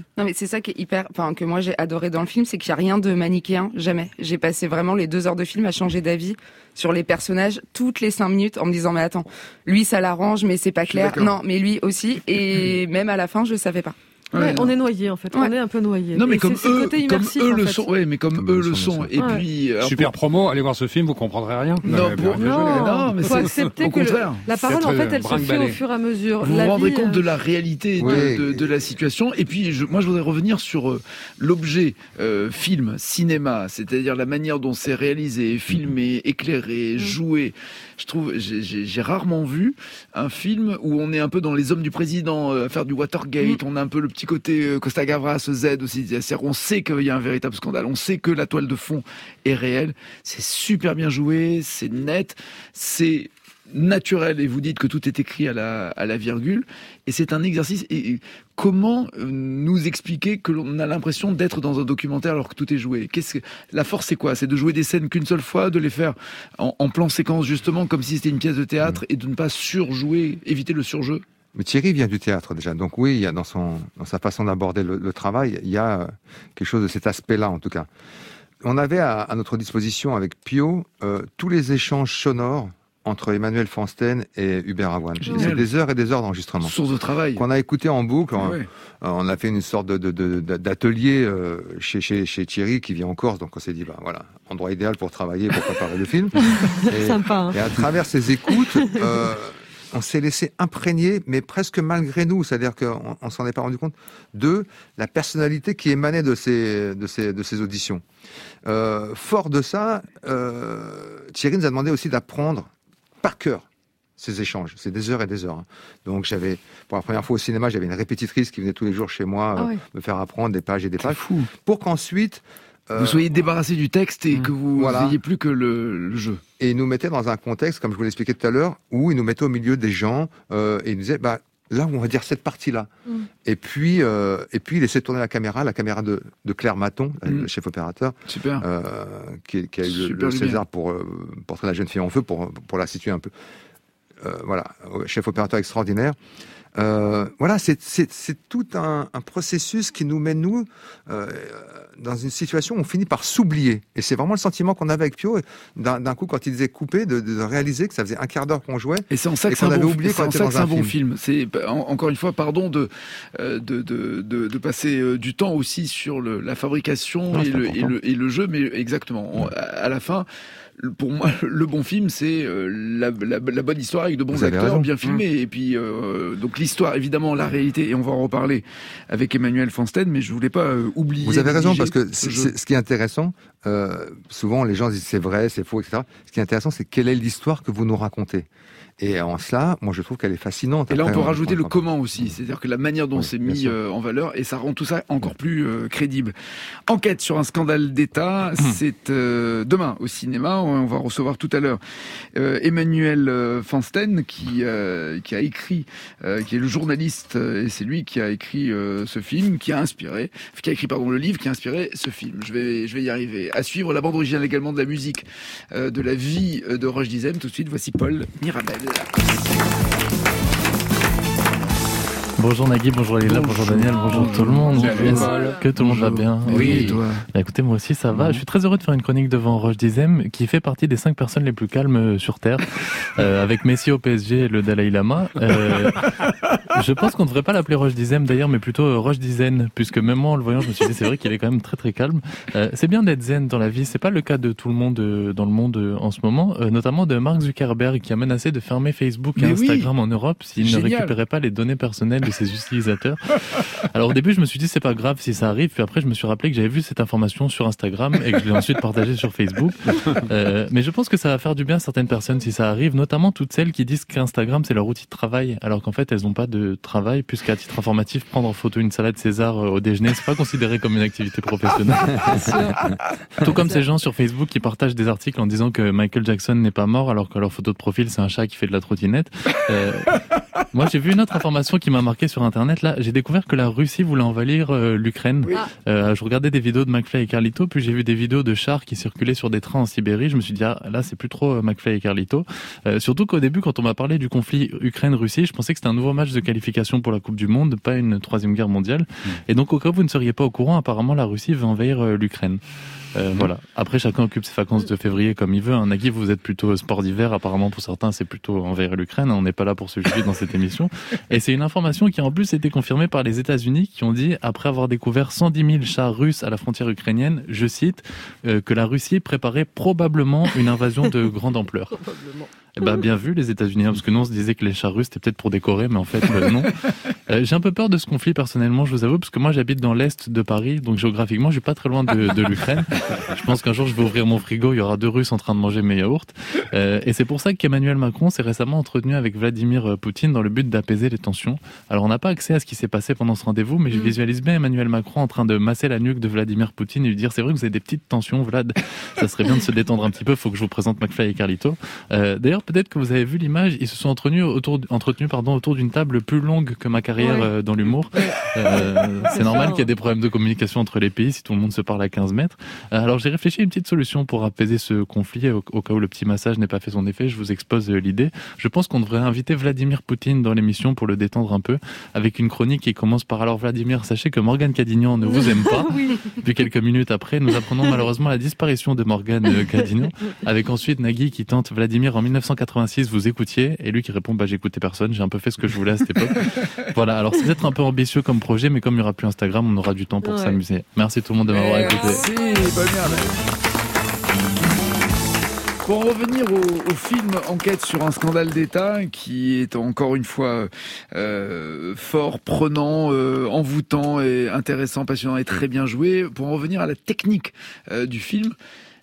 Non, mais c'est ça qui est hyper, enfin, que moi j'ai adoré dans le film, c'est qu'il n'y a rien de manichéen, jamais. J'ai passé vraiment les deux heures de film à changer d'avis sur les personnages toutes les cinq minutes en me disant, mais attends, lui ça l'arrange, mais c'est pas clair. Non, mais lui aussi. Et même à la fin, je savais pas. Ouais, ouais, on est noyé en fait, ouais. on est un peu noyé. Non mais comme c'est, eux, c'est comme eux le fait. sont, ouais, mais comme, comme eux le sont. sont. Et ouais. puis super pour... promo, allez voir ce film, vous comprendrez rien. Non, pour... non, non, mais faut c'est accepter au que contraire. Le... la parole en fait, elle se fait au fur et à mesure. Vous la vous rendez vie, compte euh... de la réalité oui. de, de, de la situation. Et puis je, moi, je voudrais revenir sur euh, l'objet euh, film, cinéma, c'est-à-dire la manière dont c'est réalisé, filmé, éclairé, mmh. joué. Je trouve, j'ai, j'ai, j'ai rarement vu un film où on est un peu dans les hommes du président, euh, à faire du Watergate. Mmh. On a un peu le petit côté euh, Costa Gavras, Z aussi. C'est-à-dire, on sait qu'il y a un véritable scandale. On sait que la toile de fond est réelle. C'est super bien joué, c'est net, c'est naturel. Et vous dites que tout est écrit à la, à la virgule. Et c'est un exercice. Et, et comment nous expliquer que l'on a l'impression d'être dans un documentaire alors que tout est joué ? Qu'est-ce que la force, c'est quoi ? C'est de jouer des scènes qu'une seule fois, de les faire en, en plan séquence justement, comme si c'était une pièce de théâtre, et de ne pas surjouer, éviter le surjeu. Mais Thierry vient du théâtre déjà, donc oui, il y a dans son dans sa façon d'aborder le, le travail, il y a quelque chose de cet aspect-là en tout cas. On avait à, à notre disposition avec Pio euh, tous les échanges sonores entre Emmanuel Fansten et Hubert Avoine. C'est des heures et des heures d'enregistrement. Source de travail. Qu'on a écouté en boucle. Ah on, ouais. on a fait une sorte de, de, de, d'atelier euh, chez, chez, chez Thierry qui vit en Corse. Donc on s'est dit, bah voilà, endroit idéal pour travailler, pour préparer le film. Et, sympa. Hein. Et à travers ces écoutes, euh, on s'est laissé imprégner, mais presque malgré nous. C'est-à-dire qu'on on s'en est pas rendu compte, de la personnalité qui émanait de ces, de ces, de ces auditions. Euh, fort de ça, euh, Thierry nous a demandé aussi d'apprendre par cœur ces échanges. C'est des heures et des heures. Hein. Donc j'avais, pour la première fois au cinéma, j'avais une répétitrice qui venait tous les jours chez moi Ah euh, ouais. me faire apprendre des pages et des C'est pages, fou. pour qu'ensuite euh, Vous soyez débarrassé du texte et mmh, que vous voilà. n'ayez plus que le, le jeu. et il nous mettait dans un contexte, comme je vous l'expliquais tout à l'heure, où il nous mettait au milieu des gens euh, et il nous disait, bah là où on va dire cette partie-là. Mm. Et puis euh, et puis il essaie de tourner la caméra, la caméra de, de Claire Maton, Mm. le chef opérateur. Super. Euh, qui, qui a eu le, Super le lumière. César pour euh, Portrait de la jeune fille en feu, pour, pour la situer un peu. Euh, voilà, chef opérateur extraordinaire. Euh, voilà, c'est, c'est, c'est tout un, un processus qui nous met, nous, euh, dans une situation où on finit par s'oublier. Et c'est vraiment le sentiment qu'on avait avec Pio, d'un, d'un coup, quand il disait couper, de, de réaliser que ça faisait un quart d'heure qu'on jouait. Et c'est en ça Et que c'est qu'on un, avait bon, oublié c'est qu'on en était ça que dans c'est un un bon film. film. C'est en- encore une fois, pardon de euh, de, de, de, de passer euh, du temps aussi sur le, la fabrication Non, et, c'est le, et, important. le, et le jeu, mais exactement. On- à, à la fin, le- pour moi, le bon film, c'est euh, la, la, la bonne histoire avec de bons Vous avez acteurs, raison. bien filmés. Et puis euh, donc l'histoire, évidemment, la réalité, et on va en reparler avec Emmanuel Fansten, mais je voulais pas euh, oublier. Vous avez raison, négliger parce que ce c'est, jeu. c'est- ce qui est intéressant, euh, souvent les gens disent c'est vrai, c'est faux, et cetera. Ce qui est intéressant, c'est quelle est l'histoire que vous nous racontez. Et en cela, moi je trouve qu'elle est fascinante. Et là, on Après, peut rajouter le on- comment aussi, c'est-à-dire que la manière dont Oui, c'est bien mis sûr. euh, en valeur, et ça rend tout ça encore plus euh, crédible. Enquête sur un scandale d'État, c'est euh, demain au cinéma. On va recevoir tout à l'heure euh, Emmanuel euh, Fansten, qui euh, qui a écrit, euh, qui est le journaliste, euh, et c'est lui qui a écrit euh, ce film, qui a inspiré, qui a écrit pardon le livre qui a inspiré ce film. Je vais je vais y arriver. À suivre la bande originale également de la musique, euh, de la vie de Roche Dizem. Tout de suite, voici Paul Mirabel. Bonjour Nagui, bonjour Lila, bonjour, Bonjour. Daniel, bonjour tout le monde. Salut, Yes. Paul. Que tout le monde va bien. Oui, et toi. Bah, écoutez, moi aussi ça va. Je suis très heureux de faire une chronique devant Roche Dizem, qui fait partie des cinq personnes les plus calmes euh, sur Terre, euh, avec Messi au P S G et le Dalai Lama. Euh, je pense qu'on ne devrait pas l'appeler Roche Dizem d'ailleurs, mais plutôt euh, Roche Dizaine, puisque même moi en le voyant, je me suis dit c'est vrai qu'il est quand même très très calme. Euh, c'est bien d'être zen dans la vie, c'est pas le cas de tout le monde euh, dans le monde euh, en ce moment, euh, notamment de Mark Zuckerberg qui a menacé de fermer Facebook et Mais oui. Instagram en Europe s'il ne Génial. récupérait pas les données personnelles de ses utilisateurs. Alors au début, je me suis dit c'est pas grave si ça arrive, puis après je me suis rappelé que j'avais vu cette information sur Instagram et que je l'ai ensuite partagée sur Facebook. Euh, mais je pense que ça va faire du bien à certaines personnes si ça arrive, notamment toutes celles qui disent qu'Instagram c'est leur outil de travail, alors qu'en fait elles n'ont pas de travail, puisqu'à titre informatif, prendre en photo une salade César euh, au déjeuner, c'est pas considéré comme une activité professionnelle. Tout comme ces gens sur Facebook qui partagent des articles en disant que Michael Jackson n'est pas mort, alors que leur photo de profil c'est un chat qui fait de la trottinette. Euh, moi j'ai vu une autre information qui m'a marqué sur internet. Là, j'ai découvert que la Russie voulait envahir euh, l'Ukraine. Oui. Euh, je regardais des vidéos de McFly et Carlito, puis j'ai vu des vidéos de chars qui circulaient sur des trains en Sibérie. Je me suis dit, ah, là, c'est plus trop euh, McFly et Carlito. Euh, surtout qu'au début, quand on m'a parlé du conflit Ukraine-Russie, je pensais que c'était un nouveau match de qualification pour la Coupe du Monde, pas une troisième guerre mondiale. Mmh. Et donc, au cas où vous ne seriez pas au courant, apparemment, la Russie veut envahir euh, l'Ukraine. Euh, mmh. Voilà. Après, chacun occupe ses vacances de février comme il veut. Un Nagui, vous êtes plutôt sport d'hiver. Apparemment, pour certains, c'est plutôt envahir l'Ukraine. On n'est pas là pour se juger dans cette émission. Et c'est une information qui, en plus, a été confirmée par les États-Unis, qui ont dit, après avoir découvert cent dix mille chars russes à la frontière ukrainienne, je cite, euh, que la Russie préparait probablement une invasion de grande ampleur. Probablement. Eh ben, bien vu les États-Unis, hein, parce que nous on se disait que les chars russes c'était peut-être pour décorer, mais en fait euh, non. Euh, j'ai un peu peur de ce conflit personnellement, je vous avoue, parce que moi j'habite dans l'est de Paris, donc géographiquement je suis pas très loin de, de l'Ukraine. Je pense qu'un jour je vais ouvrir mon frigo, il y aura deux Russes en train de manger mes yaourts. Euh, et c'est pour ça qu'Emmanuel Macron s'est récemment entretenu avec Vladimir Poutine dans le but d'apaiser les tensions. Alors on n'a pas accès à ce qui s'est passé pendant ce rendez-vous, mais je visualise bien Emmanuel Macron en train de masser la nuque de Vladimir Poutine et lui dire c'est vrai que vous avez des petites tensions, Vlad. Ça serait bien de se détendre un petit peu. Faut que je vous présente McFly et Carlito. Euh, d'ailleurs peut-être que vous avez vu l'image, ils se sont entretenus autour, entretenus pardon, autour d'une table plus longue que ma carrière Ouais. euh, dans l'humour. Euh, c'est C'est normal ça. qu'il y ait des problèmes de communication entre les pays si tout le monde se parle à quinze mètres. Euh, alors j'ai réfléchi à une petite solution pour apaiser ce conflit au, au cas où le petit massage n'ait pas fait son effet. Je vous expose euh, l'idée. Je pense qu'on devrait inviter Vladimir Poutine dans l'émission pour le détendre un peu avec une chronique qui commence par alors Vladimir, sachez que Morgane Cadignan ne vous aime pas. Oui. Puis quelques minutes après, nous apprenons malheureusement la disparition de Morgane euh, Cadignan, avec ensuite Nagui qui tente Vladimir en dix-neuf cent quatre-vingt-six, vous écoutiez, et lui qui répond bah j'écoutais personne, j'ai un peu fait ce que je voulais à cette époque. Voilà, alors c'est peut-être un peu ambitieux comme projet, mais comme il n'y aura plus Instagram, on aura du temps pour Ouais. s'amuser. Merci tout le monde de m'avoir écouté. Merci, bonne Mirabel. Pour en revenir au, au film Enquête sur un scandale d'État, qui est encore une fois euh, fort, prenant, euh, envoûtant et intéressant, passionnant et très bien joué. Pour en revenir à la technique euh, du film,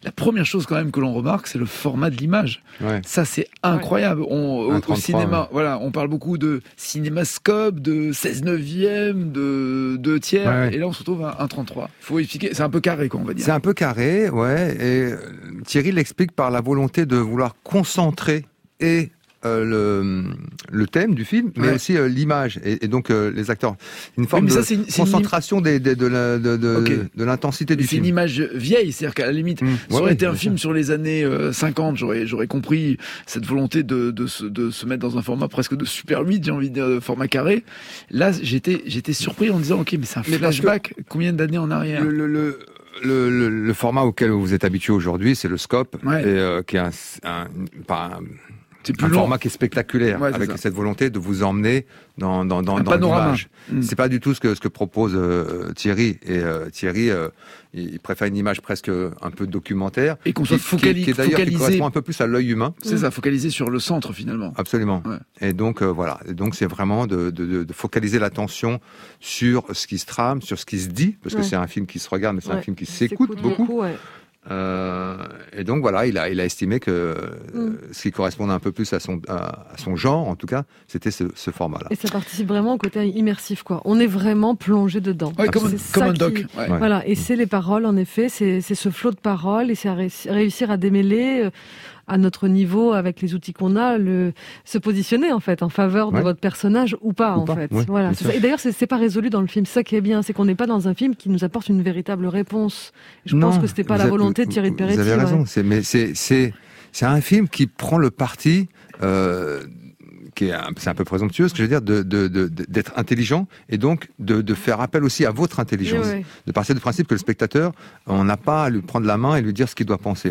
la première chose quand même que l'on remarque, c'est le format de l'image. Ouais. Ça, c'est incroyable. On, au, au cinéma, ouais. voilà, on parle beaucoup de cinémascope, de seize neuvième, de deux tiers, ouais, ouais. et là on se retrouve à un trente-trois. Faut expliquer, c'est un peu carré, quoi, on va dire. C'est un peu carré, ouais, et Thierry l'explique par la volonté de vouloir concentrer et Euh, le, le thème du film, mais ouais. aussi euh, l'image et, et donc euh, les acteurs. Une forme oui, ça, de c'est une, c'est concentration une... des, des, de, la, de, de, okay. de l'intensité du c'est film. C'est une image vieille, c'est-à-dire qu'à la limite, mmh. ça aurait ouais, été un film ça. Sur les années euh, cinquante, j'aurais, j'aurais compris cette volonté de, de, se, de se mettre dans un format presque de Super huit, j'ai envie de dire, de format carré. Là, j'étais, j'étais surpris en me disant, ok, mais c'est un mais flashback, combien d'années en arrière le, le, le... Le, le, le format auquel vous êtes habitué aujourd'hui, c'est le scope, ouais. et, euh, qui est un, un, pas un C'est plus un long. format qui est spectaculaire, ouais, avec ça. Cette volonté de vous emmener dans, dans, dans, un dans panorama. l'image. Mmh. C'est pas du tout ce que, ce que propose euh, Thierry. Et euh, Thierry, euh, il, il préfère une image presque un peu documentaire. Et qu'on soit focali- qui, qui est d'ailleurs focalisé. Qui correspond un peu plus à l'œil humain. C'est mmh. ça, focalisé sur le centre finalement. Absolument. Ouais. Et donc, euh, voilà. Et donc, c'est vraiment de, de, de focaliser l'attention sur ce qui se trame, sur ce qui se dit, parce ouais. que c'est un film qui se regarde, mais c'est ouais. un film qui s'écoute, s'écoute beaucoup. beaucoup ouais. Euh, et donc voilà, il a, il a estimé que mm. ce qui correspondait un peu plus à son, à, à son genre, en tout cas, c'était ce, ce format-là. Et ça participe vraiment au côté immersif, quoi. On est vraiment plongé dedans. Ouais, comme, comme un doc. Qui... Ouais. Voilà, et c'est les paroles, en effet, c'est, c'est ce flot de paroles, et c'est à réussir à démêler. Euh, à notre niveau, avec les outils qu'on a, le, se positionner en fait en faveur de ouais. votre personnage ou pas ou en pas. fait. Ouais, voilà. C'est ça. Et d'ailleurs, c'est, c'est pas résolu dans le film. C'est ça qui est bien, c'est qu'on n'est pas dans un film qui nous apporte une véritable réponse. Je non, pense que c'était pas la volonté avez, de Thierry de Peretti. Vous avez raison. Ouais. C'est, mais c'est, c'est, c'est un film qui prend le parti. Euh, qui est un, c'est un peu présomptueux, ce que je veux dire, de, de, de, d'être intelligent et donc de, de faire appel aussi à votre intelligence. Ouais. De partir du principe que le spectateur, on n'a pas à lui prendre la main et lui dire ce qu'il doit penser.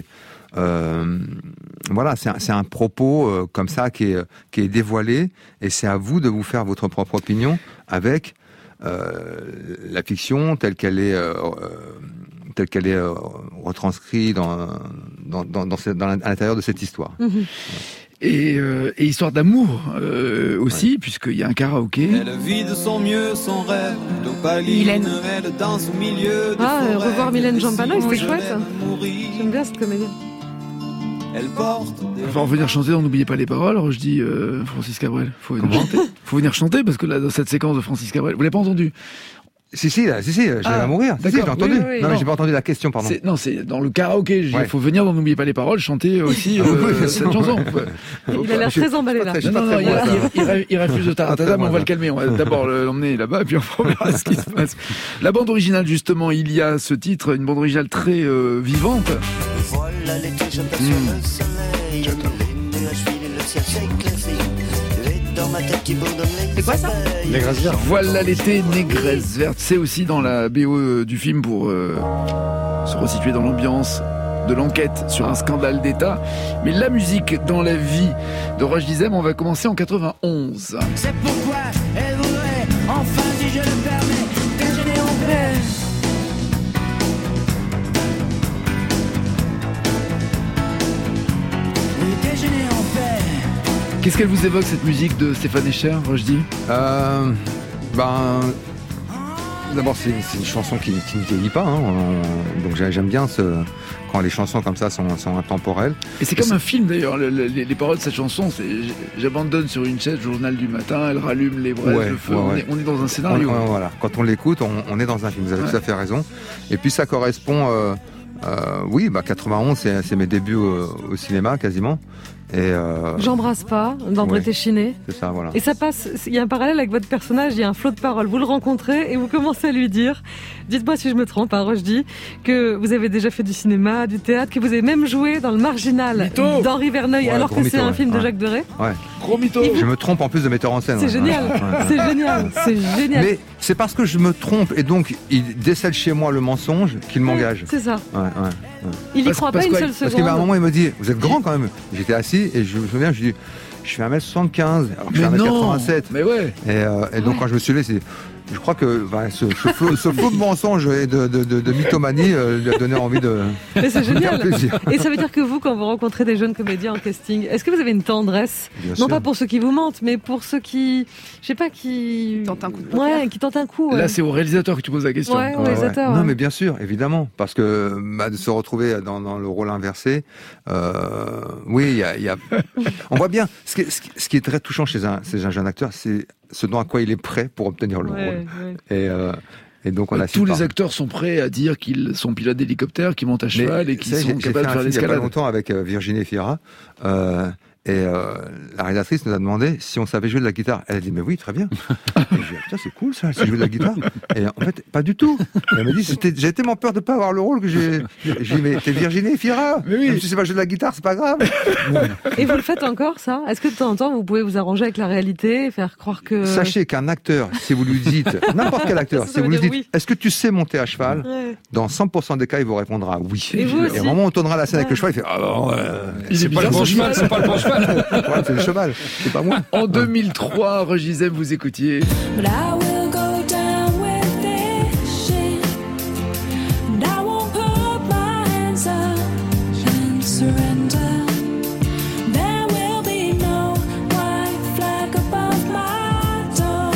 Euh, voilà, c'est un, c'est un propos euh, comme ça qui est, qui est dévoilé et c'est à vous de vous faire votre propre opinion avec euh, la fiction telle qu'elle est, euh, telle qu'elle est euh, retranscrite dans, dans, dans, dans, dans, à l'intérieur de cette histoire. Mmh. Ouais. Et, euh, et histoire d'amour euh, aussi, ouais. puisqu'il y a un karaoké. Elle vit de son mieux son rêve, Mylène. Elle danse au milieu de ah, euh, revoir Mylène Jampanoy, c'était chouette. J'aime bien cette comédie. Elle porte. Il va venir chanter, on n'oubliez pas les paroles. Alors je dis euh, Francis Cabrel, faut venir chanter. Faut venir chanter parce que là, dans cette séquence de Francis Cabrel, vous l'avez pas entendu? Si, si, là, si, si, j'allais ah, mourir. Si, si, j'ai entendu. Oui, oui, oui, non, non, mais j'ai pas entendu la question, pardon. C'est, non, c'est dans le karaoké. Il ouais. faut venir, dans N'oubliez pas les paroles, chanter aussi euh, oui, cette chanson. Il a l'air très emballé là. Non, non, non, il, il, il refuse de taratata, mais on va le calmer. On va d'abord l'emmener là-bas, et puis on verra ce qui se passe. La bande originale, justement, il y a ce titre, une bande originale très euh, vivante. Voilà l'été, je passe sur le soleil. Les nuages filent, le ciel s'éclaircit. Dans ma tête qui bourdonne les C'est quoi ça? Négresse verte. Voilà l'été, Négresse verte. C'est aussi dans la B O du film pour euh, se resituer dans l'ambiance de l'enquête sur un scandale d'État. Mais la musique dans la vie de Roche Dizem, on va commencer en quatre-vingt-onze. C'est pourquoi elle voudrait, enfin si je le permets, déjeuner en paix. Oui, déjeuner en paix. Qu'est-ce qu'elle vous évoque, cette musique de Stéphane Escher, Rochdi? euh, Ben, d'abord, c'est, c'est une chanson qui, qui ne vieillit pas. Hein. On, donc j'aime bien ce, quand les chansons comme ça sont, sont intemporelles. Et c'est comme et un film d'ailleurs. Le, le, les, les paroles de cette chanson, c'est j'abandonne sur une chaise, journal du matin, elle rallume les braises, ouais, le feu. Ouais, ouais. On, est, on est dans un scénario. On, voilà. Quand on l'écoute, on, on est dans un film. Vous avez ouais. tout à fait raison. Et puis ça correspond. Euh, euh, oui, bah quatre-vingt-onze, c'est, c'est mes débuts au, au cinéma quasiment. Et euh... J'embrasse pas, d'André ouais, Téchiné. C'est ça, voilà. Et ça passe, il y a un parallèle avec votre personnage, il y a un flot de paroles. Vous le rencontrez et vous commencez à lui dire, dites-moi si je me trompe, hein, je dis, que vous avez déjà fait du cinéma, du théâtre, que vous avez même joué dans Le Marginal mytho d'Henri Verneuil, ouais, alors que mytho, c'est un ouais. film de Jacques Deray. Ouais. Gros mytho. Je me trompe en plus de metteur en scène. C'est ouais. génial, ouais. c'est génial, c'est génial. Mais c'est parce que je me trompe et donc il décèle chez moi le mensonge qu'il m'engage. C'est ça. Ouais, ouais, ouais. Il y croit pas une seule seconde. Parce qu'à un moment il me dit, vous êtes grand quand même. J'étais assis et je me souviens, je dis, je fais un mètre soixante-quinze, alors que je Mais fais un mètre non, quatre-vingt-sept. mais ouais. Et, euh, et donc quand je me suis levé, c'est, je crois que enfin, ce, ce, flot, ce flot de mensonges et de, de, de, de mythomanie euh, lui a donné envie de. Mais c'est de faire génial. plaisir. Et ça veut dire que vous, quand vous rencontrez des jeunes comédiens en casting, est-ce que vous avez une tendresse? Bien Non sûr. pas pour ceux qui vous mentent, mais pour ceux qui, je sais pas, qui Tentent un coup de poker. ouais, qui tentent un coup. Ouais. Là, c'est au réalisateur que tu poses la question. Ouais, au Ouais, ouais. réalisateur. Non, ouais. mais bien sûr, évidemment, parce que bah, de se retrouver dans, dans le rôle inversé, euh, oui, il y a, il y a... on voit bien. Ce qui, est, ce, qui, ce qui est très touchant chez un, chez un jeune acteur, c'est ce dont à quoi il est prêt pour obtenir le Ouais, rôle. ouais. Et, euh, et donc on a Tous les acteurs sont prêts à dire qu'ils sont pilotes d'hélicoptère, qu'ils montent à cheval et qu'ils ça, sont j'ai- j'ai capables de fait un faire film il y a pas l'escalade. longtemps avec euh, Virginie Fira. Euh, et euh, la réalisatrice nous a demandé si on savait jouer de la guitare. Elle a dit mais oui, très bien. Et je lui ai dit putain, c'est cool ça, c'est jouer de la guitare. Et en fait, pas du tout. Et elle m'a dit c'était- j'ai tellement peur de pas avoir le rôle que j'ai. J'ai dit mais t'es Virginie Fira. Mais oui. Même si tu sais pas jouer de la guitare, c'est pas grave. Et vous le faites encore, ça? Est-ce que de temps en temps, vous pouvez vous arranger avec la réalité, faire croire que... Sachez qu'un acteur, si vous lui dites n'importe quel acteur, Ça, ça si vous veut lui dire dites oui. est-ce que tu sais monter à cheval, Ouais. dans cent pour cent des cas, il vous répondra oui. Et vous aussi. au moment où on tournera la scène avec Ouais. le cheval, il fait ah bon, euh, Il C'est est pas le bizarre, bon ce cheval, c'est pas le bon cheval. ouais, c'est le cheval, c'est pas moi. En deux mille trois, Roger Dizem, vous écoutiez. But I will go down with fishing, and I won't put my hands up and surrender. There will be no white flag above my door.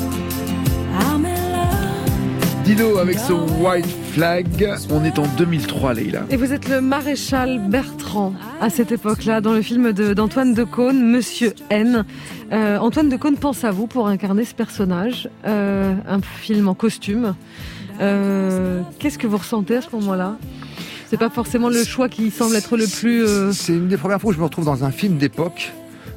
I'm in love. Dido avec ce White Flag. On est en deux mille trois, Leïla. Et vous êtes le maréchal Bertrand à cette époque-là, dans le film de- d'Antoine Decaune, Monsieur N. Euh, Antoine Decaune pense à vous pour incarner ce personnage, euh, un film en costume. Euh, Qu'est-ce que vous ressentez à ce moment-là? C'est pas forcément le choix qui semble être le plus... euh, C'est une des premières fois où je me retrouve dans un film d'époque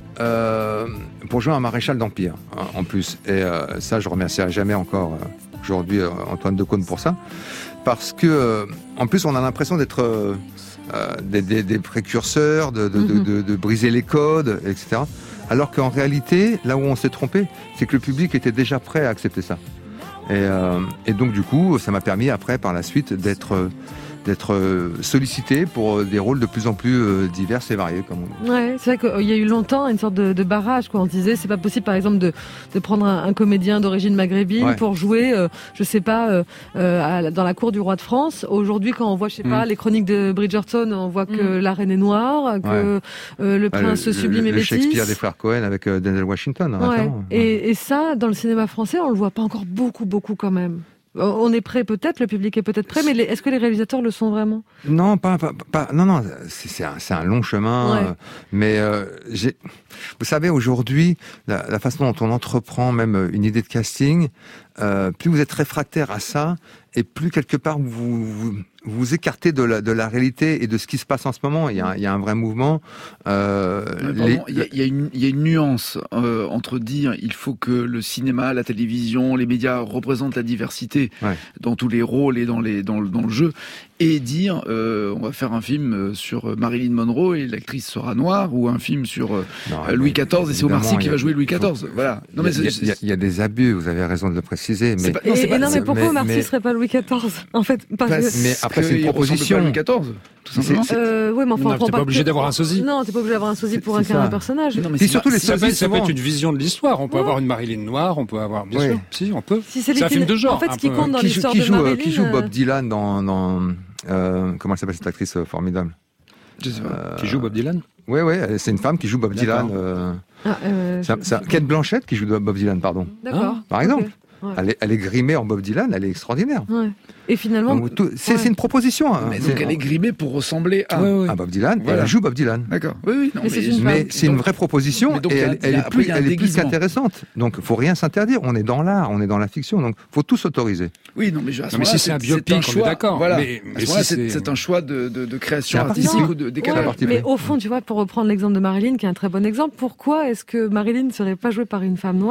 euh, pour jouer un maréchal d'Empire, hein, en plus. Et euh, ça, je remercierai jamais encore euh, aujourd'hui euh, Antoine Decaune pour ça. Parce que, euh, en plus, on a l'impression d'être euh, euh, des, des- des précurseurs, de, de, de- Mhm. de- de briser les codes, et cetera. Alors qu'en réalité, là où on s'est trompé, c'est que le public était déjà prêt à accepter ça. Et, euh, et donc, du coup, ça m'a permis après, par la suite, d'être euh, d'être euh, sollicité pour euh, des rôles de plus en plus euh, divers et variés, comme on dit. Ouais, c'est vrai qu'il y a eu longtemps une sorte de, de barrage, quoi. On se disait, c'est pas possible, par exemple, de, de prendre un, un comédien d'origine maghrébine Ouais. pour jouer, euh, je sais pas, euh, euh, à la- dans la cour du roi de France. Aujourd'hui, quand on voit, je sais pas, Mm. les chroniques de Bridgerton, on voit que Mm. la reine est noire, que euh, le Bah, prince le, sublime le- est le métis. Shakespeare des frères Cohen avec euh, Denzel Washington, hein, Ouais. notamment. Et, et ça, dans le cinéma français, on le voit pas encore beaucoup, beaucoup quand même. On est prêt peut-être, le public est peut-être prêt, mais les- est-ce que les réalisateurs le sont vraiment? Non, pas, pas, pas- non, non, c'est c'est un, c'est un long chemin. Ouais. euh, mais euh, j'ai, vous savez, aujourd'hui, la, la façon dont on entreprend même une idée de casting, euh, plus vous êtes réfractaire à ça, et plus quelque part vous vous, vous écartez de la, de la réalité et de ce qui se passe en ce moment. Il y a, un- il y a un vrai mouvement. Euh, Mais les- pardon, Il y, a- il y, a une- il y a une nuance euh, entre dire il faut que le cinéma, la télévision, les médias représentent la diversité Ouais. dans tous les rôles et dans, les, dans, le- dans le jeu, et dire euh, on va faire un film euh, sur Marilyn Monroe et l'actrice sera noire, ou un film sur euh, non, euh, Louis quatorze et c'est Omar Sy évidemment, qui il y a- va jouer Louis il faut- quatorze. Voilà. Non, mais il, y a, c'est- il y a- il y a des abus, vous avez raison de le préciser. c'est Mais, pas- non, Et- c'est et pas- non, mais c'est- pourquoi mais- Omar Sy mais- serait pas Louis quatorze? En fait, parce parce que... mais après, c'est une qu'il ressemble proposition. pas à Louis quatorze, tout simplement. C'est- Euh, ouais, mais enfin, Non, on prend t'es pas obligé que- d'avoir un sosie. Non, t'es pas obligé d'avoir un sosie pour C'est- c'est incarner ça. un personnage. Non, mais Puis c'est surtout pas- les Ça peut, sosies, ça peut souvent. être une vision de l'histoire. On peut Ouais. avoir une Marilyn noire, on peut avoir, bien Oui. sûr. Si, on peut. Si C'est un l'utile- film de genre. En fait, un ce qui peu. compte dans qui joue, l'histoire qui de joue, euh, Marilyn... qui joue Bob euh, Dylan dans, dans euh, comment elle s'appelle cette actrice euh, formidable? Je sais pas. Euh, Qui joue Bob Dylan. Ouais, ouais, c'est une femme qui joue Bob D'accord. Dylan. Euh, Ah, euh, c'est- je- c'est Kate Blanchett qui joue Bob Dylan, pardon. D'accord. Par Ok. exemple. Ouais. Elle est, elle est grimée en Bob Dylan, elle est extraordinaire. Ouais. Et finalement, Donc, tout- c'est ouais. c'est une proposition. hein. Mais C'est- donc elle est grimée pour ressembler à. Ouais, ouais. à Bob Dylan, et Voilà. elle joue Bob Dylan. D'accord. Oui, oui. Non, Mais c'est une Mais femme. c'est une donc- vraie proposition mais donc et il y a- elle, elle il y a- est après, plus, il y a un elle est plus déguisement. qu'intéressante. Donc, faut rien s'interdire. On est dans l'art, on est dans la fiction. Donc, faut tout s'autoriser. Oui, non, mais, je- à ce Non, mais moment-là, si c'est un biopic, on est choix, d'accord. Voilà. Mais- à mais ce moment-là, si c'est c'est- c'est un choix de, de, de création C'est un parti artistique pris. ou de Ouais, décalage. parti mais pris. au fond, tu vois, pour reprendre l'exemple de Marilyn, qui est un très bon exemple, pourquoi est-ce que Marilyn ne serait pas jouée par une femme noire?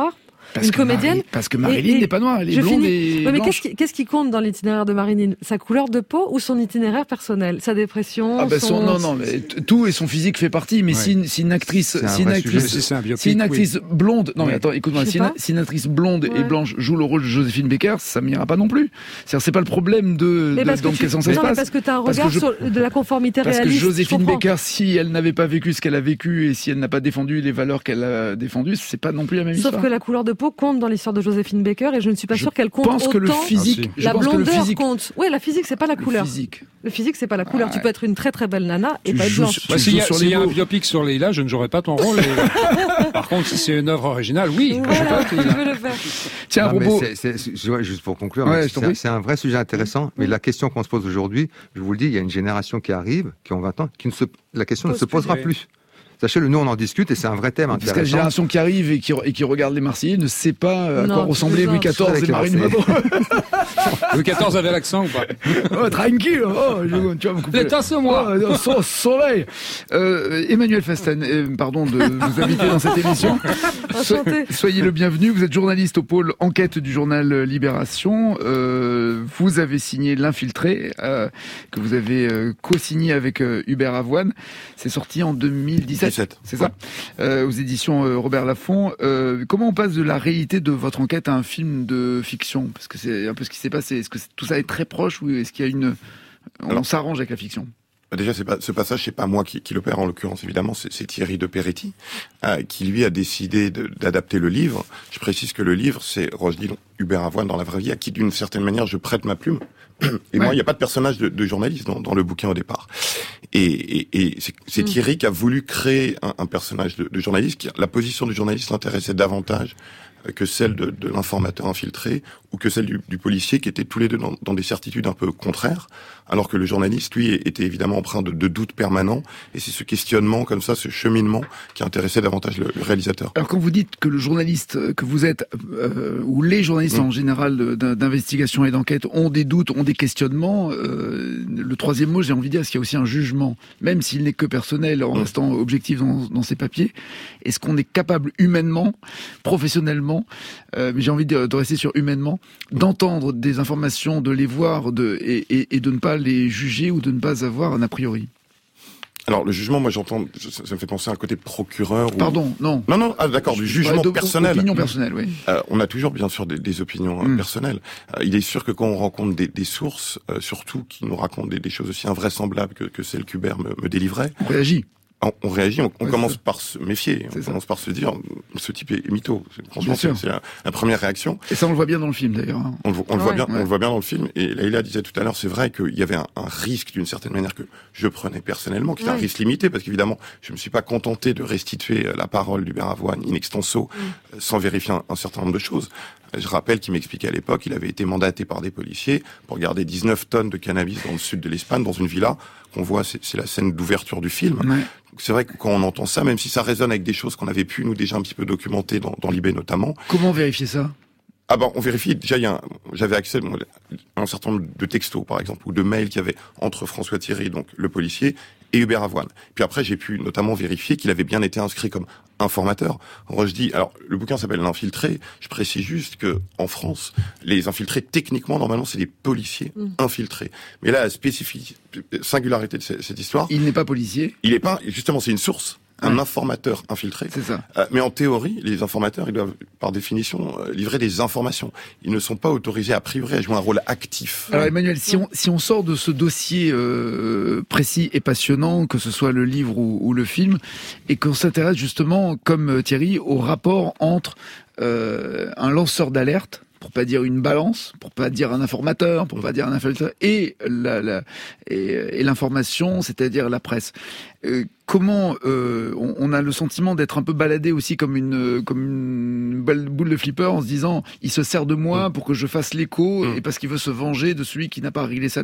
Parce une que comédienne. Marie- parce que Marilyn et- et- n'est pas noire, elle est je blonde finis. et Ouais, mais blanche. qu'est-ce qui, qu'est-ce qui compte dans l'itinéraire de Marilyn? Sa couleur de peau ou son itinéraire personnel? Sa dépression? Ah bah son... son- non, non, mais t- tout et son physique fait partie. Mais Ouais. si, une, si une actrice, C'est un si une vrai actrice, sujet. Si c'est un biopic, si une actrice blonde, non mais Oui. attends, écoute-moi, Je sais si une, pas. si une actrice blonde et Ouais. blanche joue le rôle de Joséphine Baker, ça m'ira pas non plus. C'est-à-dire, c'est pas le problème de, Mais de parce que dans tu- quel sens ça non, se mais passe. parce que tu as un Parce que regard je- sur de la conformité Parce que réaliste. je Joséphine comprends. Baker, si elle n'avait pas vécu ce qu'elle a vécu et si elle n'a pas défendu les valeurs qu'elle a défendues, c'est pas non plus la même Sauf histoire. que la couleur de peau compte dans l'histoire de Joséphine Baker et je ne suis pas Je sûre qu'elle compte pense que le autant. physique, Ah, je La pense que le blondeur physique, compte. Oui, la physique, c'est pas la le couleur. physique. Le physique, c'est pas la couleur. Ouais. Tu peux être une très très belle nana et Tu pas être joues blanche. sur- Bah, tu s'il y joues a, sur s'il les y a un mots. biopic sur Leïla, je ne jouerai pas ton rôle. et- Par contre, si c'est une œuvre originale, oui. je Voilà, peux je être Leïla. veux le faire. Tiens, à Non, mais propos, c'est- c'est- c'est- je vois, juste pour conclure, Ouais, mais je t'en c'est, prie. c'est un vrai sujet intéressant. Mais la question qu'on se pose aujourd'hui, je vous le dis, il y a une génération qui arrive, qui ont vingt ans, qui ne se, la question ne Pose se posera plus. plus. Sachez-le, nous on en discute et c'est un vrai thème parce que la intéressant. génération qui arrive et qui, et qui regarde les Marseillais ne sait pas à Non, quoi ressemblaient c'est Louis ça. quatorze Avec et les Marine Marseillais. Monroe. Louis quatorze avait l'accent ou pas? Oh, tranquille, oh, je- tu vas me couper. L'état, c'est moi. Oh, non, so- soleil. Euh, Emmanuel Fasten, euh, pardon de vous inviter dans cette émission. So- Enchanté. soyez le bienvenu. Vous êtes journaliste au pôle enquête du journal Libération. Euh, vous avez signé L'Infiltré, euh, que vous avez euh, co-signé avec euh, Hubert Avoine. C'est sorti en deux mille dix-sept. dix-sept. C'est ça, euh, aux éditions euh, Robert Laffont. Euh, comment on passe de la réalité de votre enquête à un film de fiction? Parce que c'est un peu ce qui s'est passé. Est-ce que c'est- tout ça est très proche ou est-ce qu'il y a une... On Alors- s'arrange avec la fiction? Bah, Déjà, c'est pas, ce passage, c'est pas moi qui, qui l'opère en l'occurrence, évidemment, c'est, c'est Thierry de Peretti, euh, qui lui a décidé de- d'adapter le livre. Je précise que le livre, c'est Rochdale Hubert Avoine dans la vraie vie, à qui d'une certaine manière je prête ma plume. Et Ouais. moi, il n'y a pas de personnage de, de journaliste dans, dans le bouquin au départ. Et, et, et c'est, c'est Mm. Thierry qui a voulu créer un, un personnage de, de journaliste. Qui, la position du journaliste l'intéressait davantage euh, que celle de, de l'informateur infiltré ou que celle du, du policier, qui étaient tous les deux dans, dans des certitudes un peu contraires, alors que le journaliste, lui, était évidemment empreint de, de doutes permanents. Et c'est ce questionnement, comme ça, ce cheminement, qui intéressait davantage le, le réalisateur. Alors quand vous dites que le journaliste euh, que vous êtes, euh, ou les journalistes Mm. en général euh, d'in- d'investigation et d'enquête ont des doutes, ont des questionnements, euh, le troisième mot, j'ai envie de dire, c'est qu'il y a aussi un jugement, même s'il n'est que personnel, en Mm. restant objectif dans, dans ses papiers. Est-ce qu'on est capable humainement, professionnellement, euh, mais j'ai envie de, de rester sur humainement, d'entendre des informations, de les voir de, et, et, et de ne pas les juger ou de ne pas avoir un a priori? Alors, le jugement, moi, j'entends, ça, ça me fait penser à un côté procureur. Ou... Pardon, non. Non, non, ah, d'accord, du jugement Ouais, de- personnel. Opinion personnelle, oui. Euh, on a toujours bien sûr des, des opinions euh, Mm. personnelles. Euh, il est sûr que quand on rencontre des, des sources, euh, surtout qui nous racontent des, des choses aussi invraisemblables que, que celles qu'Hubert me, me délivrait, On réagit. on, on réagit, on, on Ouais, commence c'est ça. par se méfier, C'est on ça. commence par se dire, ce type est mytho. C'est- Franchement, Bien sûr. c'est c'est la, la première réaction. Et ça, on le voit bien dans le film, d'ailleurs. hein. On, le vo- on le Ah voit ouais. bien, Ouais. on le voit bien dans le film. Et Leïla disait tout à l'heure, c'est vrai qu'il y avait un, un risque d'une certaine manière que je prenais personnellement, qui est un Ouais. risque limité, parce qu'évidemment, je me suis pas contenté de restituer euh, la parole d'Hubert Avoine in extenso, euh, sans vérifier un, un certain nombre de choses. Euh, Je rappelle qu'il m'expliquait à l'époque, il avait été mandaté par des policiers pour garder dix-neuf tonnes de cannabis dans le sud de l'Espagne, dans une villa qu'on voit, c'est c'est la scène d'ouverture du film. Ouais. Donc C'est vrai que quand on entend ça, même si ça résonne avec des choses qu'on avait pu nous déjà un petit peu documenter dans, dans l'I B notamment, Comment vérifier ça? ah ben, on vérifie. Déjà, il y a un- j'avais accès moi, à un certain nombre de textos, par exemple, ou de mails qu'il y avait entre François Thierry, donc le policier, et Hubert Avoine. Puis après, j'ai pu notamment vérifier qu'il avait bien été inscrit comme informateur. Alors, je dis, alors, le bouquin s'appelle L'Infiltré. Je précise juste que en France, les infiltrés, techniquement, normalement, c'est des policiers Mm. infiltrés. Mais là, la spécificité, singularité de cette, cette histoire, Il n'est pas policier, il est pas, justement, c'est une source. Un Ouais. informateur infiltré. c'est ça. Euh, mais en théorie, les informateurs, ils doivent, par définition, euh, livrer des informations. Ils ne sont pas autorisés a priori à jouer un rôle actif. Alors Emmanuel, si on, si on sort de ce dossier euh, précis et passionnant, que ce soit le livre ou, ou le film, et qu'on s'intéresse justement, comme euh, Thierry, au rapport entre euh, un lanceur d'alerte, pour pas dire une balance, pour pas dire un informateur, pour pas dire un infiltrateur, et la, la et, et l'information, c'est-à-dire la presse. Euh, comment euh, on, on a le sentiment d'être un peu baladé aussi comme une comme une balle- boule de flipper en se disant il se sert de moi pour que je fasse l'écho Mm. et parce qu'il veut se venger de celui qui n'a pas réglé sa dette.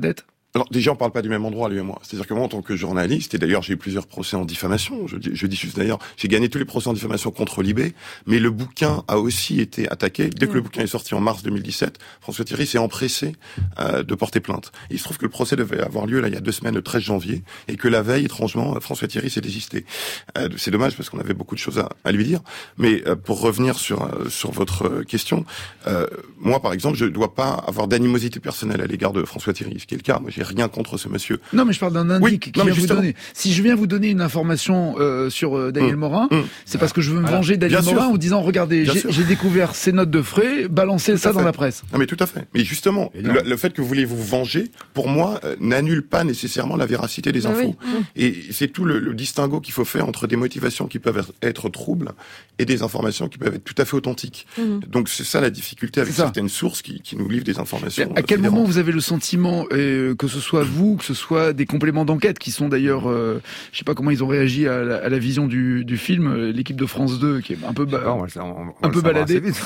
Alors déjà, on parle pas du même endroit, lui et moi. C'est-à-dire que moi, en tant que journaliste, et d'ailleurs j'ai eu plusieurs procès en diffamation, je, dis- je dis juste d'ailleurs, j'ai gagné tous les procès en diffamation contre Libé, mais le bouquin a aussi été attaqué. Dès que le bouquin est sorti en mars deux mille dix-sept, François Thierry s'est empressé euh, de porter plainte. Et il se trouve que le procès devait avoir lieu là il y a deux semaines, le treize janvier, et que la veille, étrangement, François Thierry s'est désisté. Euh, c'est dommage parce qu'on avait beaucoup de choses à, à lui dire. Mais euh, pour revenir sur euh, sur votre question, euh, moi par exemple, je dois pas avoir d'animosité personnelle à l'égard de François Thierry, ce qui est le cas. Moi, j'ai rien contre ce monsieur. Non, mais je parle d'un indice Oui, qui non, mais vient vous justement. donner. Si je viens vous donner une information euh, sur euh, Daniel Mmh. Morin, Mmh. c'est parce que je veux me Voilà. venger de Daniel Bien Morin sûr. en disant, regardez, Bien j'ai sûr. j'ai découvert ces notes de frais, balancez Tout ça à dans fait. la presse. Non mais tout à fait. Mais justement, le, le fait que vous voulez vous venger, pour moi, euh, n'annule pas nécessairement la véracité des Ah infos. oui. Et c'est tout le, le distinguo qu'il faut faire entre des motivations qui peuvent être, être troubles et des informations qui peuvent être tout à fait authentiques. Mhm. Donc c'est ça la difficulté avec C'est ça. certaines sources qui, qui nous livrent des informations. À quel sidérantes. moment vous avez le sentiment, euh, que ce soit vous, que ce soit des compléments d'enquête qui sont d'ailleurs, euh, je sais pas comment ils ont réagi à la, à la vision du, du film, euh, l'équipe de France deux qui est un peu, ba- Bon, on va le sa- on- on va un le peu savoir baladé, assez vite.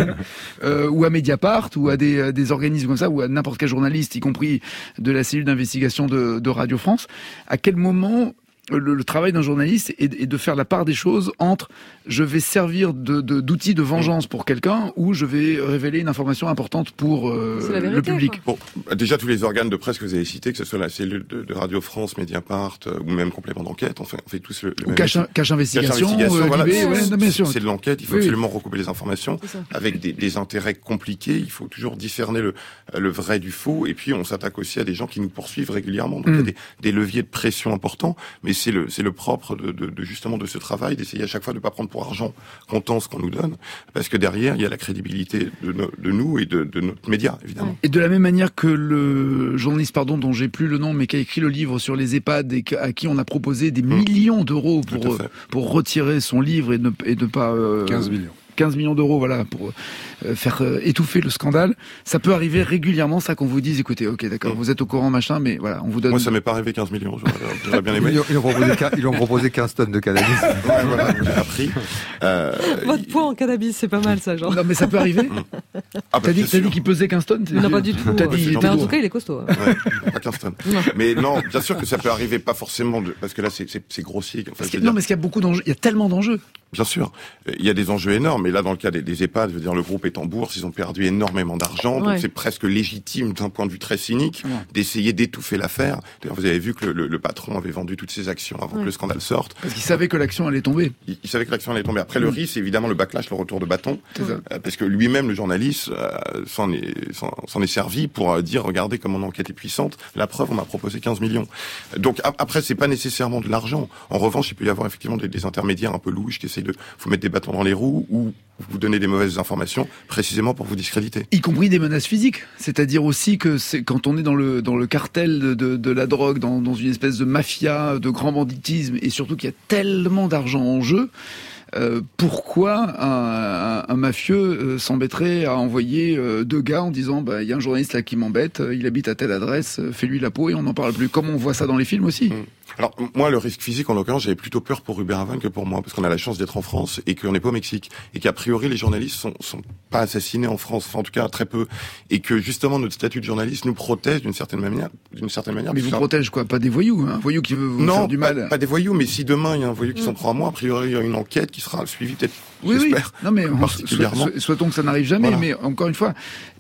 euh, ou à Mediapart, ou à des, à des organismes comme ça, ou à n'importe quel journaliste, y compris de la cellule d'investigation de, de Radio France. À quel moment le, le travail d'un journaliste est, est de faire la part des choses entre je vais servir de, de, d'outil de vengeance pour quelqu'un ou je vais révéler une information importante pour euh, C'est la vérité, le public. Bon, déjà tous les organes de presse que vous avez cités, que ce soit la cellule de, de Radio France, Mediapart, euh, ou même complément d'enquête, on fait, on fait tous le, le Ou même cache, métier. cache investigation, Cache investigation, euh, voilà. Libé, ouais, non, bien C'est- sûr. C'est de l'enquête, il faut Oui, oui. absolument recouper les informations C'est ça. avec des, des intérêts compliqués, il faut toujours discerner le, le vrai du faux, et puis on s'attaque aussi à des gens qui nous poursuivent régulièrement, donc il y a Mm. des, des leviers de pression importants, mais c'est le, c'est le propre de, de, de justement de ce travail, d'essayer à chaque fois de ne pas prendre pour argent comptant ce qu'on nous donne, parce que derrière il y a la crédibilité de, no- de nous et de, de notre média, évidemment. Et de la même manière que le journaliste, pardon, dont j'ai plus le nom, mais qui a écrit le livre sur les EHPAD et à qui on a proposé des millions d'euros Tout pour à fait. pour retirer son livre et ne et ne pas euh, quinze millions. quinze millions d'euros, voilà, pour euh, faire euh, étouffer le scandale. Ça peut arriver régulièrement, ça, qu'on vous dise, écoutez, ok, d'accord, Mm. vous êtes au courant, machin, mais voilà, on vous donne. Moi ça m'est pas arrivé quinze millions, j'aurais j'aurais bien Ils, aimé. lui ont- ils lui ont proposé, quinze- ils lui ont proposé quinze tonnes de cannabis. Ouais, voilà, j'ai appris. Euh, Votre il- poids en cannabis, c'est pas mal ça, genre. Non, mais ça peut arriver. Ah, bah, T'as dit, bien t'as dit sûr. qu'il pesait quinze tonnes. Non, pas du tout. T'as euh, dit, il c'est était Mais en lourd. tout cas, il est costaud. hein. Ouais, pas quinze tonnes. Non. Mais non, bien sûr que ça peut arriver, pas forcément, de, parce que là c'est c'est- c'est grossier. Enfin, Parce je que- veux non, dire, mais parce qu'il y a beaucoup d'enjeux, il y a tellement d'enjeux. bien sûr, euh, il y a des enjeux énormes. Mais là, dans le cas des, des EHPAD, je veux dire, le groupe est en bourse, ils ont perdu énormément d'argent, donc Ouais. c'est presque légitime d'un point de vue très cynique Ouais. d'essayer d'étouffer l'affaire. D'ailleurs, vous avez vu que le, le- le patron avait vendu toutes ses actions avant Ouais. que le scandale sorte. Parce qu'il savait que l'action allait tomber. Il, il savait que l'action allait tomber. Après, le Mm. risque, c'est évidemment le backlash, le retour de bâton, C'est ça. euh, parce que lui-même, le journaliste, euh, s'en est, s'en s'en est servi pour euh, dire, regardez comme mon enquête est puissante. La preuve, on m'a proposé quinze millions. Donc ap- après, c'est pas nécessairement de l'argent. En revanche, il peut y avoir effectivement des, des intermédiaires un peu louches qui essayent de vous mettre des bâtons dans les roues ou vous donner des mauvaises informations précisément pour vous discréditer. Y compris des menaces physiques. C'est-à-dire aussi que c'est quand on est dans le dans le cartel de, de, de la drogue, dans, dans une espèce de mafia, de grand banditisme, et surtout qu'il y a tellement d'argent en jeu. Euh, pourquoi un, un, un mafieux euh, s'embêterait à envoyer euh, deux gars en disant bah il y a un journaliste là qui m'embête, euh, il habite à telle adresse, euh, fais-lui la peau et on n'en parle plus. Comme on voit ça dans les films aussi. Mm. Alors m- moi, le risque physique, en l'occurrence, j'avais plutôt peur pour Hubert Havane que pour moi, parce qu'on a la chance d'être en France et qu'on n'est pas au Mexique, et qu'a priori les journalistes sont, sont pas assassinés en France, enfin en tout cas très peu, et que justement notre statut de journaliste nous protège d'une certaine manière, d'une certaine manière. Mais parce vous que- protège quoi? Pas des voyous, hein. Un voyou qui veut vous non, faire du pas, mal. pas des voyous, mais si demain il y a un voyou qui s'en prend à moi, a priori il y a une enquête qui sera suivie peut-être, Oui, oui. j'espère. Non, mais on- particulièrement. sou- sou- souhaitons que ça n'arrive jamais. Voilà. Mais encore une fois,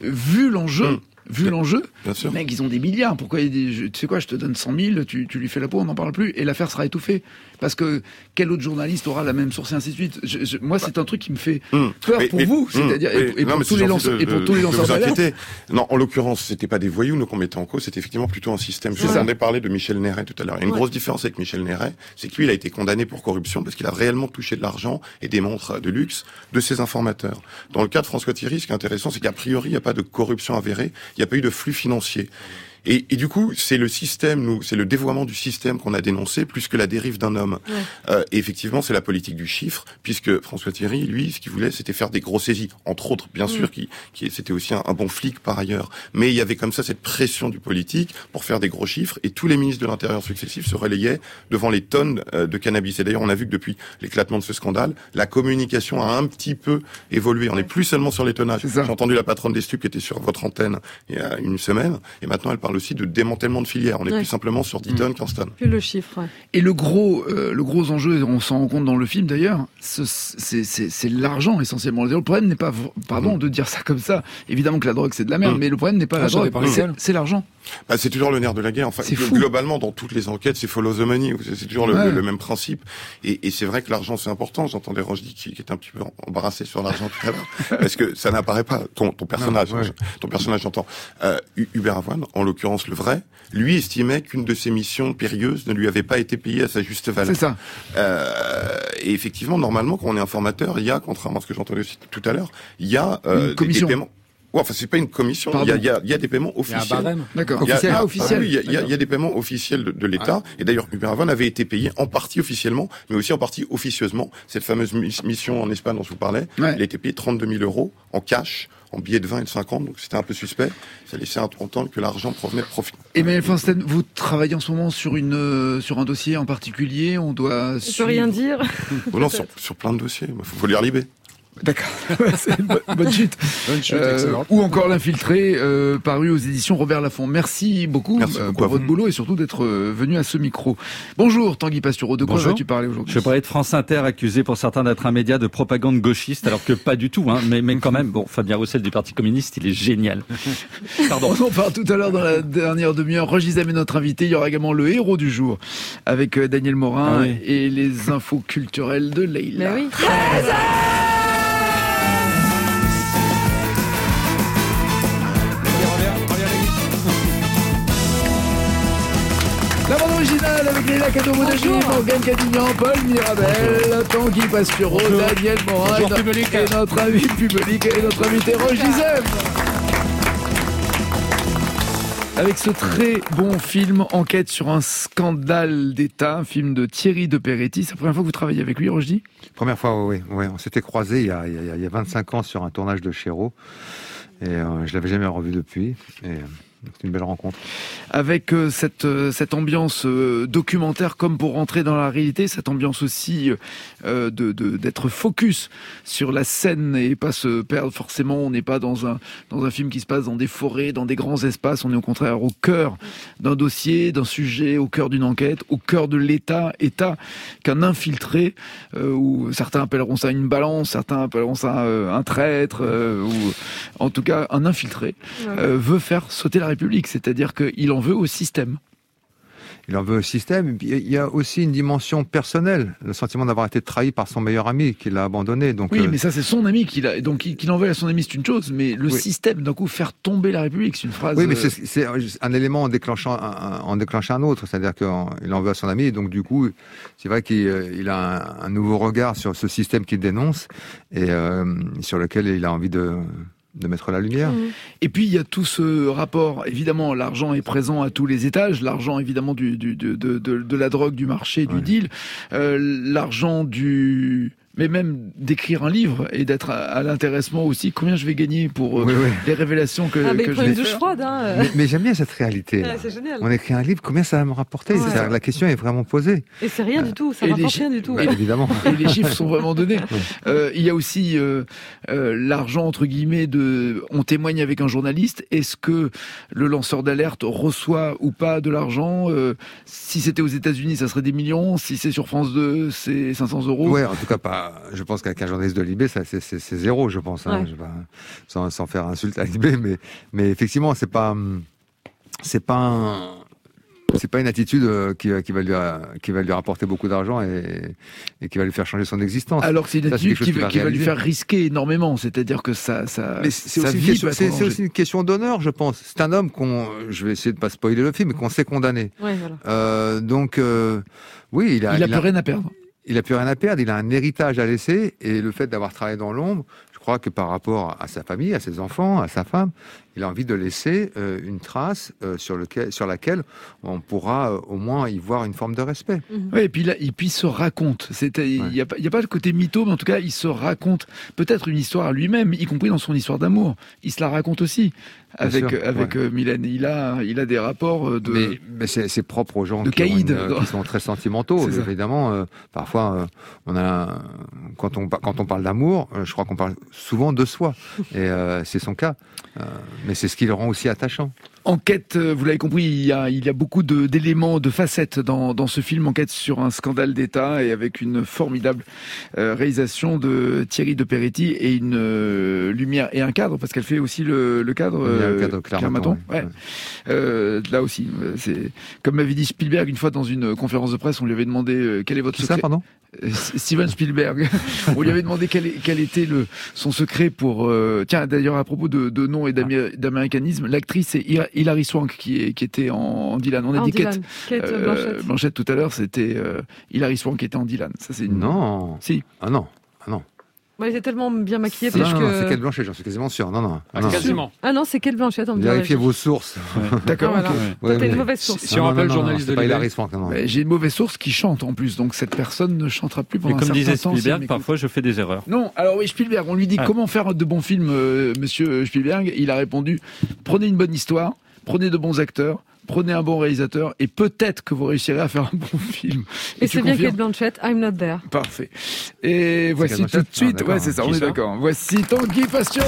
vu l'enjeu, Mm. vu Bien- l'enjeu, Bien sûr. mec, ils ont des milliards. Pourquoi il dit, je- tu sais quoi, je te donne cent mille, tu, tu lui fais la peau, on n'en parle plus, et l'affaire sera étouffée. Parce que quel autre journaliste aura la même source et ainsi de suite. Je, je- moi, c'est un truc qui me fait Mm. peur Mais- pour mais- vous, mm. c'est-à-dire et, Oui. et Non, pour mais tous c'est les gentil lanceurs, de- et pour de- tous les de lanceurs vous d'alerte. inquiéter. Non, en l'occurrence, c'était pas des voyous nous qu'on mettait en cause, c'était effectivement plutôt un système. Je C'est vous ça. en ai parlé de Michel Néret tout à l'heure. Il y a une Ouais. grosse différence avec Michel Néret, c'est que lui, il a été condamné pour corruption parce qu'il a réellement touché de l'argent et des montres de luxe de ses informateurs. Dans le cas de François Thierry, ce qui est intéressant, c'est qu'a priori, il n'y a pas de corruption avérée, il n'y a pas eu de flux financier. Et, et du coup, c'est le système, nous, c'est le dévoiement du système qu'on a dénoncé, plus que la dérive d'un homme. Ouais. Euh, et effectivement, c'est la politique du chiffre, puisque François Thierry, lui, ce qu'il voulait, c'était faire des grosses saisies, entre autres, bien Mm. sûr, qui, qui c'était aussi un, un bon flic par ailleurs. Mais il y avait comme ça cette pression du politique pour faire des gros chiffres, et tous les ministres de l'Intérieur successifs se relayaient devant les tonnes euh, de cannabis. Et d'ailleurs, on a vu que depuis l'éclatement de ce scandale, la communication a un petit peu évolué. On n'est plus seulement sur les tonnages. C'est ça. J'ai entendu la patronne des stupes qui était sur votre antenne il y a une semaine, et maintenant elle parle aussi de démantèlement de filière. On est Ouais. plus simplement sur dix tonnes, quinze tonnes. Plus le chiffre, ouais. Et le gros, euh, le gros enjeu, on s'en rend compte dans le film d'ailleurs, ce- c'est, c'est, c'est l'argent essentiellement. Le problème n'est pas, pardon de dire ça comme ça, évidemment que la drogue c'est de la merde, Mm. mais le problème n'est pas Ah, la sur les drogue, c'est, parcelles. c'est l'argent. Bah, c'est toujours le nerf de la guerre. Enfin, C'est glo- fou. globalement, dans toutes les enquêtes, c'est follow the money. C'est c'est toujours le, Ouais. le, le même principe. Et, et c'est vrai que l'argent, c'est important. J'entendais Rochdy qui, qui était un petit peu embarrassé sur l'argent tout à l'heure. Parce que ça n'apparaît pas. Ton, ton personnage, Non, ouais. ton personnage, j'entends. Euh, Hu- Hubert Avoine, en l'occurrence le vrai, lui estimait qu'une de ses missions périlleuses ne lui avait pas été payée à sa juste valeur. C'est ça. Euh, et effectivement, normalement, quand on est informateur, il y a, contrairement à ce que j'entendais aussi tout à l'heure, il y a euh, Une des- commission. des paiements. Ouais, enfin, c'est pas une commission. Il y, a, il, y a, il y a des paiements Il y a un officiels. barème. D'accord. Il y a- Officiel. ah, Ah, officiel. oui, il y a, il y a- il y a des paiements officiels de, de l'État. Et d'ailleurs, Hubert Avoine avait été payé en partie officiellement, mais aussi en partie officieusement. Cette fameuse mis- mission en Espagne dont je vous parlais, Ouais. il a été payé trente-deux mille euros en cash, en billets de vingt et de cinquante. Donc c'était un peu suspect. Ça laissait entendre que l'argent provenait de profit. Emmanuel Feinstein, vous travaillez en ce moment sur une, euh, sur un dossier en particulier. On doit. On suivre- peut rien dire. Oh non, sur, sur plein de dossiers. Il faut, faut lire Libé. D'accord. C'est une bonne, bonne chute. Bonne chute, Euh, excellent. ou encore L'Infiltré, euh, paru aux éditions Robert Laffont. Merci beaucoup, Merci euh, beaucoup à pour votre vous. boulot et surtout d'être euh, venu à ce micro. Bonjour Tanguy Pastureau, de quoi Bonjour. vas-tu parler aujourd'hui? Je parlais de France Inter, accusé pour certains d'être un média de propagande gauchiste, alors que pas du tout, hein. Mais, mais quand même, bon, Fabien Roussel du Parti communiste, il est génial. Pardon. On en parle tout à l'heure dans la dernière demi-heure. Roger Zem est notre invité. Il y aura également le héros du jour avec euh, Daniel Morin Ah oui. et les infos culturelles de Leïla. Mais oui. La bande originale avec Léla Cadeau-Monaghi, Morgane Cadignan, Paul Mirabel, Tanguy Pastureau, Daniel Morin et, Bonjour, no- public. et notre ami public et notre invité Roger Zem. Avec ce très bon film, Enquête sur un scandale d'État, un film de Thierry de Peretti. C'est la première fois que vous travaillez avec lui, Rochdy? Première fois, oui, oui. On s'était croisés il y, a, il, y a, il y a vingt-cinq ans sur un tournage de Chéreau. Et euh, je l'avais jamais revu depuis. Et euh, c'est une belle rencontre. Avec euh, cette, euh, cette ambiance euh, documentaire comme pour rentrer dans la réalité, cette ambiance aussi euh, de, de, d'être focus sur la scène et pas se perdre forcément. On n'est pas dans un, dans un film qui se passe dans des forêts, dans des grands espaces. On est au contraire au cœur d'un dossier, d'un sujet, au cœur d'une enquête, au cœur de l'État, État qu'un infiltré, euh, ou certains appelleront ça une balance, certains appelleront ça euh, un traître, euh, ou en tout cas un infiltré, euh, veut faire sauter la République, c'est-à-dire qu'il en veut au système. Il en veut au système. Et puis, il y a aussi une dimension personnelle, le sentiment d'avoir été trahi par son meilleur ami, qui l'a abandonné. Donc, Oui, euh, mais ça c'est son ami qu'il a, donc qu'il en veut à son ami c'est une chose, mais le Oui. système d'un coup faire tomber la République, c'est une phrase. oui, mais euh, c'est, c'est un élément en déclenchant un, en déclenchant un autre. C'est-à-dire qu'il en veut à son ami, et donc du coup, c'est vrai qu'il euh, il a un, un nouveau regard sur ce système qu'il dénonce et euh, sur lequel il a envie de de mettre la lumière. Et puis il y a tout ce rapport, évidemment l'argent est présent à tous les étages, l'argent évidemment du, du, de, de, de, de la drogue, du marché, du Ouais. deal, euh, l'argent du... mais même d'écrire un livre et d'être à, à l'intéressement aussi, combien je vais gagner pour euh, Oui, oui. les révélations que, Ah, mais que il je prend vais une douche faire. froide, hein. Mais, mais j'aime bien cette réalité. Ouais, c'est génial. On écrit un livre, combien ça va me rapporter Ouais. C'est-à-dire, la question est vraiment posée. Et c'est rien du tout, ça Et les rapporte chi- rien du tout. Bah, évidemment. Et les chiffres sont vraiment donnés. Euh, il y a aussi euh, euh, l'argent entre guillemets de. On témoigne avec un journaliste. Est-ce que le lanceur d'alerte reçoit ou pas de l'argent euh, Si c'était aux États-Unis, ça serait des millions. Si c'est sur France deux, c'est cinq cents euros. Ouais, en tout cas pas. Je pense qu'avec un journaliste de Libé, ça c'est, c'est, c'est zéro, je pense. Hein. Ouais. Je vais pas- sans, sans faire insulte à Libé, mais mais effectivement, c'est pas c'est pas un- c'est pas une attitude euh, qui, qui va lui euh, qui va lui rapporter beaucoup d'argent et, et qui va lui faire changer son existence. Alors que c'est une Ça, c'est attitude quelque chose qui, qu'il va, va qui va lui réaliser. faire risquer énormément. C'est-à-dire que ça, ça, Mais c'est sa aussi, une vie question, peut être c'est, en c'est danger. aussi une question d'honneur, je pense. C'est un homme qu'on, je vais essayer de pas spoiler le film, mais qu'on sait condamner. Ouais, voilà. Euh, donc euh, oui, il a Il a plus rien à perdre. il a plus rien à perdre, il a un héritage à laisser, et le fait d'avoir travaillé dans l'ombre, je crois que par rapport à sa famille, à ses enfants, à sa femme, il a envie de laisser euh, une trace euh, sur, lequel, sur laquelle on pourra euh, au moins y voir une forme de respect. Ouais, et puis là, et puis il se raconte. C'est, il n'y a, pas- il y a pas le côté mytho, mais en tout cas, il se raconte peut-être une histoire à lui-même, y compris dans son histoire d'amour. Il se la raconte aussi avec sûr, avec ouais. euh, Mylène. Il a il a des rapports euh, de. Mais, mais c'est, c'est propre aux gens de qui, ont caïd. une, euh, qui sont très sentimentaux. C'est ça. Évidemment, euh, parfois, euh, on a, quand on, quand on parle d'amour, euh, je crois qu'on parle souvent de soi. Et euh, c'est son cas. Euh, Mais c'est ce qui le rend aussi attachant. Enquête, vous l'avez compris, il y a, il y a beaucoup de, d'éléments, de facettes dans, dans ce film. Enquête sur un scandale d'État et avec une formidable euh, réalisation de Thierry de Peretti et une euh, lumière et un cadre, parce qu'elle fait aussi le, le cadre. Il y a un euh, cadre Clermaton, ouais. Ouais. Euh, là aussi, c'est comme m'avait dit Spielberg une fois dans une conférence de presse, on lui avait demandé euh, quel est votre Qui secret. ça, pardon Euh, Steven Spielberg. On lui avait demandé quel, est- quel était le, son secret pour... Euh, tiens, d'ailleurs, à propos de, de nom et d'amé- d'américanisme, l'actrice, c'est Hila- Hilary Swank qui, est, qui était en Dylan. On a En dit Dylan. Kate, Kate euh, Blanchett. Blanchett tout à l'heure, c'était euh, Hilary Swank qui était en Dylan. Ça, c'est une... Non. Si. Ah non. Ah non. Ouais, il était tellement bien maquillé. Non, parce non, que... non, c'est Kate Blanchett, j'en suis quasiment sûr. Non, non. Ah, non. quasiment. Ah non, c'est Kate Blanchett. On me dit Vérifiez la vos sources. D'accord. Ah, voilà. ok. Toi, t'as une mauvaise source. Si on rappelle le journaliste c'est de pas Libé. Hilary Swank, non, non. Mais j'ai une mauvaise source qui chante en plus, donc cette personne ne chantera plus pendant Mais un comme certain disait temps. si elle Spielberg, m'écoute. parfois je fais des erreurs. Non, alors oui, Spielberg, on lui dit Ah. comment faire de bons films, euh, monsieur Spielberg. Il a répondu, prenez une bonne histoire, prenez de bons acteurs, prenez un bon réalisateur et peut-être que vous réussirez à faire un bon film. Et, tu c'est bien confirmes Kate Blanchett, I'm not there. Parfait. Et voici Kate tout de Blanchett suite, Ah, d'accord. ouais c'est ça, Qui on est ça d'accord. Voici Tanguy Fastio.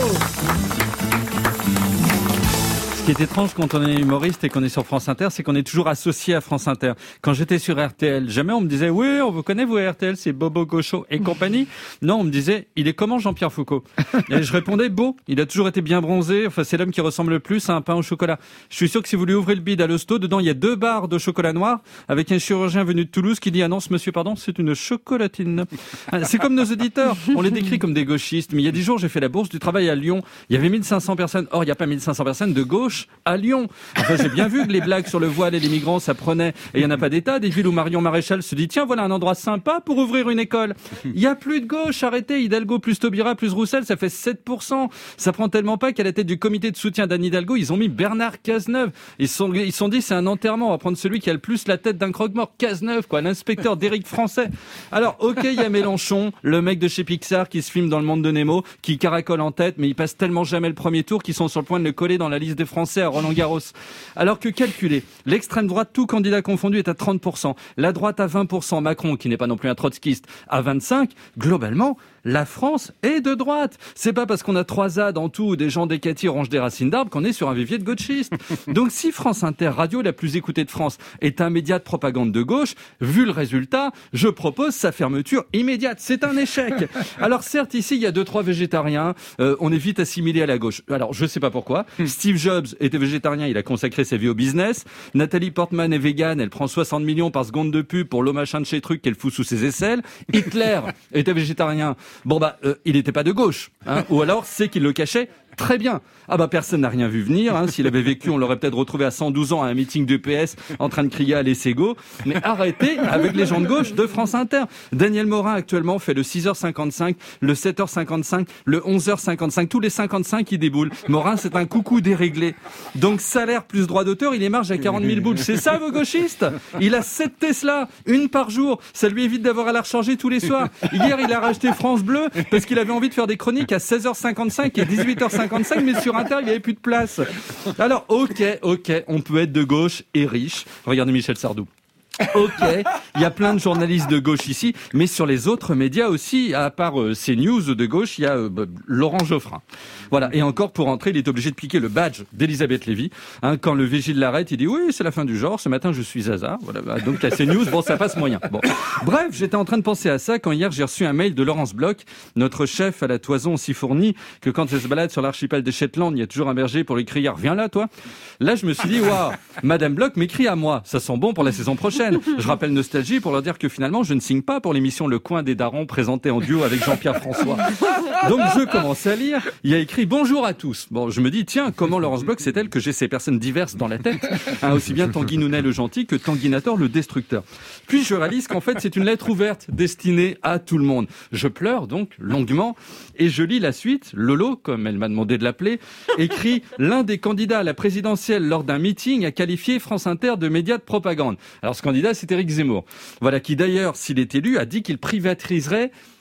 Ce qui est étrange quand on est humoriste et qu'on est sur France Inter, c'est qu'on est toujours associé à France Inter. Quand j'étais sur R T L, jamais on me disait « Oui, on vous connaît, vous, R T L, c'est Bobo Gaucho et compagnie ». Non, on me disait « Il est comment Jean-Pierre Foucault ?» Et je répondais « Beau, il a toujours été bien bronzé, enfin c'est l'homme qui ressemble le plus à un pain au chocolat. » Je suis sûr que si vous lui ouvrez le bide à l'hosto, dedans il y a deux barres de chocolat noir avec un chirurgien venu de Toulouse qui dit « Ah non, ce monsieur, pardon, c'est une chocolatine. » C'est comme nos auditeurs, on les décrit comme des gauchistes. Mais il y a dix jours, j'ai fait la bourse du travail à Lyon. Il y avait mille cinq cents personnes. Or, il n'y a pas mille cinq cents personnes de gauche à Lyon. Enfin, j'ai bien vu que les blagues sur le voile et les migrants, ça prenait. Et il n'y en a pas d'état. Des villes où Marion Maréchal se dit, tiens, voilà un endroit sympa pour ouvrir une école. Il n'y a plus de gauche. Arrêtez. Hidalgo plus Taubira plus Roussel, ça fait sept pour cent. Ça prend tellement pas qu'à la tête du comité de soutien d'Anne Hidalgo, ils ont mis Bernard Cazeneuve. Ils se sont, ils se sont dit, c'est un enterrement. On va prendre celui qui a le plus la tête d'un croque-mort. Cazeneuve, quoi. L'inspecteur d'Éric Français. Alors, ok, il y a Mélenchon, le mec de chez Pixar qui se filme dans le monde de Nemo, qui caracole en tête, mais il passe tellement jamais le premier tour qu'ils sont sur le point de le coller dans la liste des Français à Roland Garros. Alors que calculez, l'extrême droite, tout candidat confondu, est à trente pour cent. La droite à vingt pour cent. Macron, qui n'est pas non plus un trotskiste, à vingt-cinq. Globalement, la France est de droite. C'est pas parce qu'on a trois Z A D en tout ou des gens d'Ecati rongent des racines d'arbres qu'on est sur un vivier de gauchistes. Donc si France Inter, radio la plus écoutée de France, est un média de propagande de gauche, vu le résultat, je propose sa fermeture immédiate. C'est un échec. Alors certes, ici, il y a deux, trois végétariens. Euh, on est vite assimilé à la gauche. Alors, je sais pas pourquoi. Steve Jobs était végétarien, il a consacré sa vie au business. Nathalie Portman est végane, elle prend soixante millions par seconde de pub pour l'eau machin de chez Truc qu'elle fout sous ses aisselles. Hitler était végétarien. Bon bah, euh, il n'était pas de gauche, hein, ou alors c'est qu'il le cachait très bien. Ah bah personne n'a rien vu venir, hein. S'il avait vécu, on l'aurait peut-être retrouvé à cent douze ans à un meeting du P S en train de crier à l'Essego. Mais arrêtez avec les gens de gauche de France Inter. Daniel Morin actuellement fait le six heures cinquante-cinq, le sept heures cinquante-cinq, le onze heures cinquante-cinq, tous les cinquante-cinq il déboule. Morin c'est un coucou déréglé. Donc salaire plus droit d'auteur, il émarge à quarante mille boules. C'est ça vos gauchistes? Il a sept Tesla, une par jour. Ça lui évite d'avoir à la recharger tous les soirs. Hier il a racheté France Bleu parce qu'il avait envie de faire des chroniques à seize heures cinquante-cinq et dix-huit heures cinquante-cinq, mais sur Inter, il n'y avait plus de place. Alors, ok, ok, on peut être de gauche et riche. Regardez Michel Sardou. Ok, il y a plein de journalistes de gauche ici, mais sur les autres médias aussi, à part euh, CNews de gauche, il y a euh, bah, Laurent Geoffrin. Voilà, et encore pour entrer, il est obligé de piquer le badge d'Elisabeth Lévy. Hein, quand le vigile l'arrête, il dit oui, c'est la fin du genre, ce matin je suis Zaza. Voilà, bah, donc à CNews, bon, ça passe moyen. Bon. Bref, j'étais en train de penser à ça quand hier j'ai reçu un mail de Laurence Bloch, notre chef à la toison si fournie que quand elle se balade sur l'archipel des Shetland, il y a toujours un berger pour lui crier reviens là, toi. Là, je me suis dit waouh, Madame Bloch m'écrit à moi, ça sent bon pour la saison prochaine. Je rappelle Nostalgie pour leur dire que finalement, je ne signe pas pour l'émission Le Coin des Darons présentée en duo avec Jean-Pierre François. Donc, je commence à lire. Il y a écrit bonjour à tous. Bon, je me dis, tiens, comment Laurence Bloch sait-elle que j'ai ces personnes diverses dans la tête? Hein, aussi bien Tanguy Nounet le gentil que Tanguinator le destructeur. Puis, je réalise qu'en fait, c'est une lettre ouverte destinée à tout le monde. Je pleure donc longuement et je lis la suite. Lolo, comme elle m'a demandé de l'appeler, écrit l'un des candidats à la présidentielle lors d'un meeting a qualifié France Inter de média de propagande. Alors, ce candidat, c'était Éric Zemmour. Voilà, qui d'ailleurs, s'il est élu, a dit qu'il privatiserait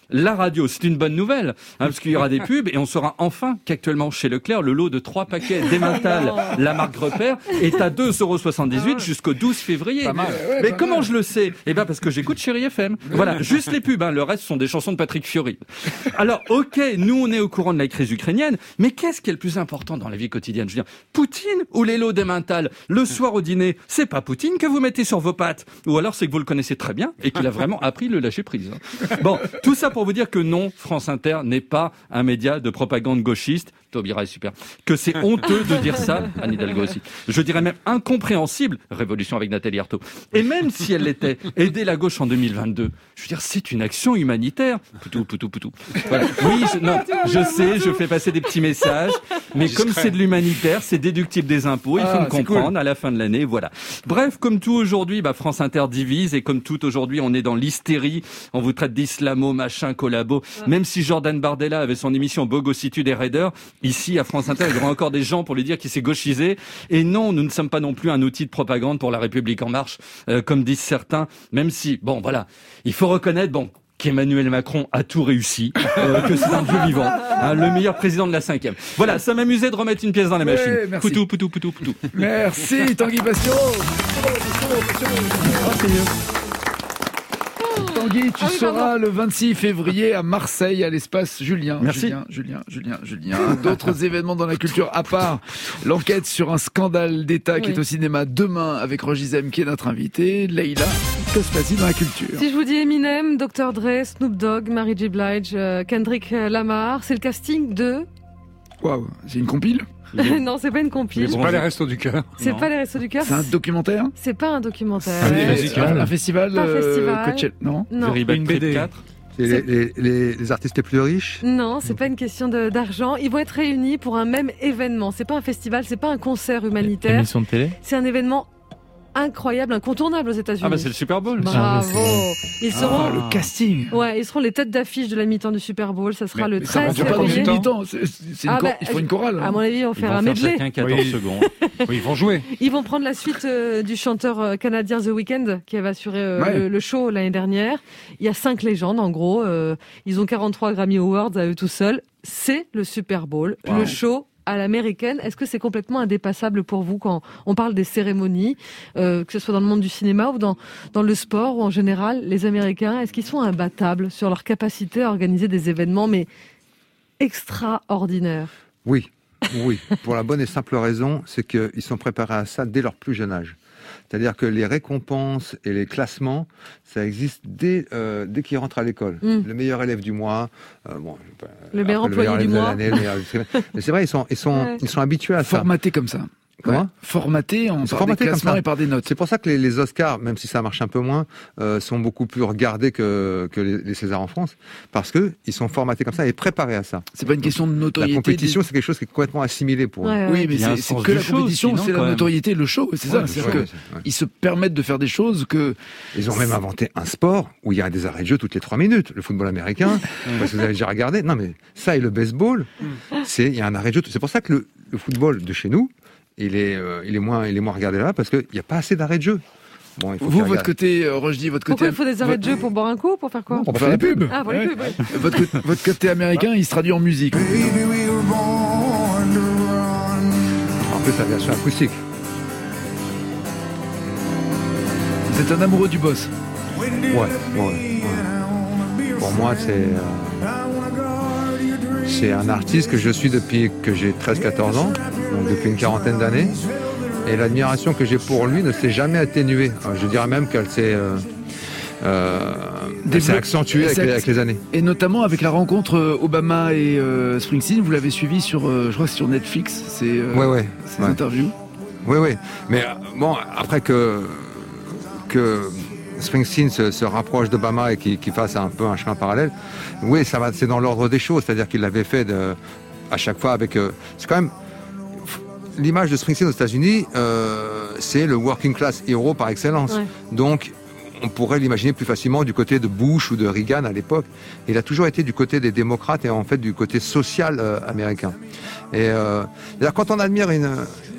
la radio, c'est une bonne nouvelle, hein, parce qu'il y aura des pubs et on saura enfin qu'actuellement chez Leclerc, le lot de trois paquets d'Emmental, la marque Repère, est à deux euros soixante-dix-huit jusqu'au douze février. Pas mal. Mais Ouais, pas comment mal. je le sais? Eh ben parce que j'écoute Chéri F M. Voilà, juste les pubs, hein, le reste sont des chansons de Patrick Fiori. Alors, ok, nous on est au courant de la crise ukrainienne, mais qu'est-ce qui est le plus important dans la vie quotidienne? Je veux dire, Poutine ou les lots d'Emmental? Le soir au dîner, c'est pas Poutine que vous mettez sur vos pattes, ou alors c'est que vous le connaissez très bien et qu'il a vraiment appris le lâcher prise. hein. Bon, tout ça pour vous dire que non, France Inter n'est pas un média de propagande gauchiste. Taubira est super. Que c'est honteux de dire ça, Anne Hidalgo aussi. Je dirais même incompréhensible, Révolution avec Nathalie Arthaud. Et même si elle l'était, aider la gauche en deux mille vingt-deux, je veux dire, c'est une action humanitaire. Poutou, poutou, poutou. Voilà. Oui, je, non, je sais, je fais passer des petits messages, mais comme c'est de l'humanitaire, c'est déductible des impôts, il faut Ah, me c'est comprendre cool. à la fin de l'année, voilà. Bref, comme tout aujourd'hui, bah, France Inter divise, et comme tout aujourd'hui, on est dans l'hystérie, on vous traite d'islamo, machin, collabo. Même si Jordan Bardella avait son émission Bogositude et Raiders, ici, à France Inter, il y aura encore des gens pour lui dire qu'il s'est gauchisé. Et non, nous ne sommes pas non plus un outil de propagande pour la République en marche, euh, comme disent certains, même si, bon, voilà, il faut reconnaître, bon, qu'Emmanuel Macron a tout réussi, euh, que c'est un dieu vivant, hein, le meilleur président de la cinquième. Voilà, ça m'amusait de remettre une pièce dans la Ouais, machine. merci. Poutou, poutou, poutou, poutou. Merci Tanguy Passion. Ah, c'est mieux. Tanguy, tu Ah oui, seras pardon. le vingt-six février à Marseille, à l'espace Julien. Merci. Julien, Julien, Julien, Julien. D'autres événements dans la culture, à part l'enquête sur un scandale d'État qui Oui. est au cinéma demain avec Roger Zem qui est notre invité. Leïla, que se passe-t-il dans la culture? Si je vous dis Eminem, docteur Dre, Snoop Dogg, Mary J. Blige, euh, Kendrick Lamar, c'est le casting de... Waouh, c'est une compile? non, c'est pas une compile. C'est pas les restos du cœur. C'est Non. pas les Restos du Cœur. C'est un documentaire? C'est pas un documentaire. Un C'est musical. un festival? Pas euh, festival. Coachella- non? Non. Very Bad Une Trip B D. quatre. C'est les, les, les, les artistes les plus riches. Non, c'est pas une question de- d'argent. Ils vont être réunis pour un même événement. C'est pas un festival, c'est pas un concert humanitaire. Émission de télé. C'est un événement incroyable, incontournable aux États-Unis. Ah bah c'est le Super Bowl. Bravo. Ils seront, Ah, le casting. ouais, ils seront les têtes d'affiche de la mi-temps du Super Bowl. Ça sera Mais- le mais ça treize rend C'est pas dans février. une temps. mi-temps, c'est- c'est une Ah chor- bah, il faut une chorale. À hein. mon avis, ils vont Ils faire vont un faire medley. chacun quatorze Oui. secondes. Oui, ils vont jouer. Ils vont prendre la suite euh, du chanteur euh, canadien The Weeknd qui avait assuré euh, Ouais. le, le show l'année dernière. Il y a cinq légendes en gros. euh, ils ont quarante-trois Grammy Awards à eux tout seuls. C'est le Super Bowl, Wow. le show à l'américaine. Est-ce que c'est complètement indépassable pour vous quand on parle des cérémonies, euh, que ce soit dans le monde du cinéma ou dans, dans le sport ou en général, les Américains, est-ce qu'ils sont imbattables sur leur capacité à organiser des événements mais extraordinaires? Oui, oui. Pour la bonne et simple raison, c'est qu'ils sont préparés à ça dès leur plus jeune âge. C'est-à-dire que les récompenses et les classements, ça existe dès, euh, dès qu'ils rentrent à l'école. Mm. Le meilleur élève du mois, euh, bon, je sais pas, Le meilleur après, employé meilleur du élève de mois. l'année, le meilleur- mais c'est vrai, ils sont, ils sont, Ouais. ils sont habitués à ça. Formaté comme ça. Comment Ouais. Formaté en Ils sont par formatés des comme classements ça. et par des notes. C'est pour ça que les, les Oscars, même si ça marche un peu moins, euh, sont beaucoup plus regardés que, que les, les Césars en France, parce que ils sont formatés comme ça et préparés à ça. C'est pas une question de La notoriété. compétition, des- c'est quelque chose qui est complètement assimilé pour eux. Ouais, ouais. Oui, mais Il y a un c'est c'est sens que du la show compétition, aussi, non, c'est quand la même. notoriété, le show, c'est ça. Ouais, C'est-à-dire ouais, que ouais. ils se permettent de faire des choses que Ils ont même inventé un sport où il y a des arrêts de jeu toutes les trois minutes. Le football américain, parce que vous avez déjà regardé. Non, mais ça et le baseball, c'est il y a un arrêt de jeu. C'est pour ça que le, le football de chez nous, il est, euh, il est moins, il est moins regardé là parce qu'il n'y a pas assez d'arrêts de jeu. Bon, il faut vous, qu'ils votre regardent. côté, euh, Rochdi, votre côté. Pourquoi il faut des arrêts de votre- jeu pour boire un coup? Pour faire quoi? Pour faire la pub. Ah, pour les Ouais. pubs, ouais. Votre, côté- votre côté américain, il se traduit en musique. En plus, la version acoustique. Vous êtes un amoureux du boss. Ouais, ouais, ouais. Pour moi, c'est euh, c'est un artiste que je suis depuis que j'ai treize quatorze ans, donc depuis une quarantaine d'années. Et l'admiration que j'ai pour lui ne s'est jamais atténuée. Euh, Je dirais même qu'elle s'est euh, euh, elle s'est Développe- accentuée avec elle les, s'est- avec les années. Et notamment avec la rencontre euh, Obama et euh, Springsteen, vous l'avez suivi sur, euh, je crois, que c'est sur Netflix. C'est euh, Ouais, ouais. ces ouais. interviews. Oui, oui. Mais euh, bon, après que, que Springsteen se, se rapproche d'Obama et qu'il qu'il fasse un peu un chemin parallèle, oui, ça va, c'est dans l'ordre des choses. C'est-à-dire qu'il l'avait fait de, à chaque fois avec. euh, c'est quand même. L'image de Springsteen aux États-Unis, euh, c'est le working class hero par excellence. Ouais. Donc, on pourrait l'imaginer plus facilement du côté de Bush ou de Reagan à l'époque. Il a toujours été du côté des démocrates et en fait du côté social euh, américain. Et euh, d'ailleurs, quand on admire une,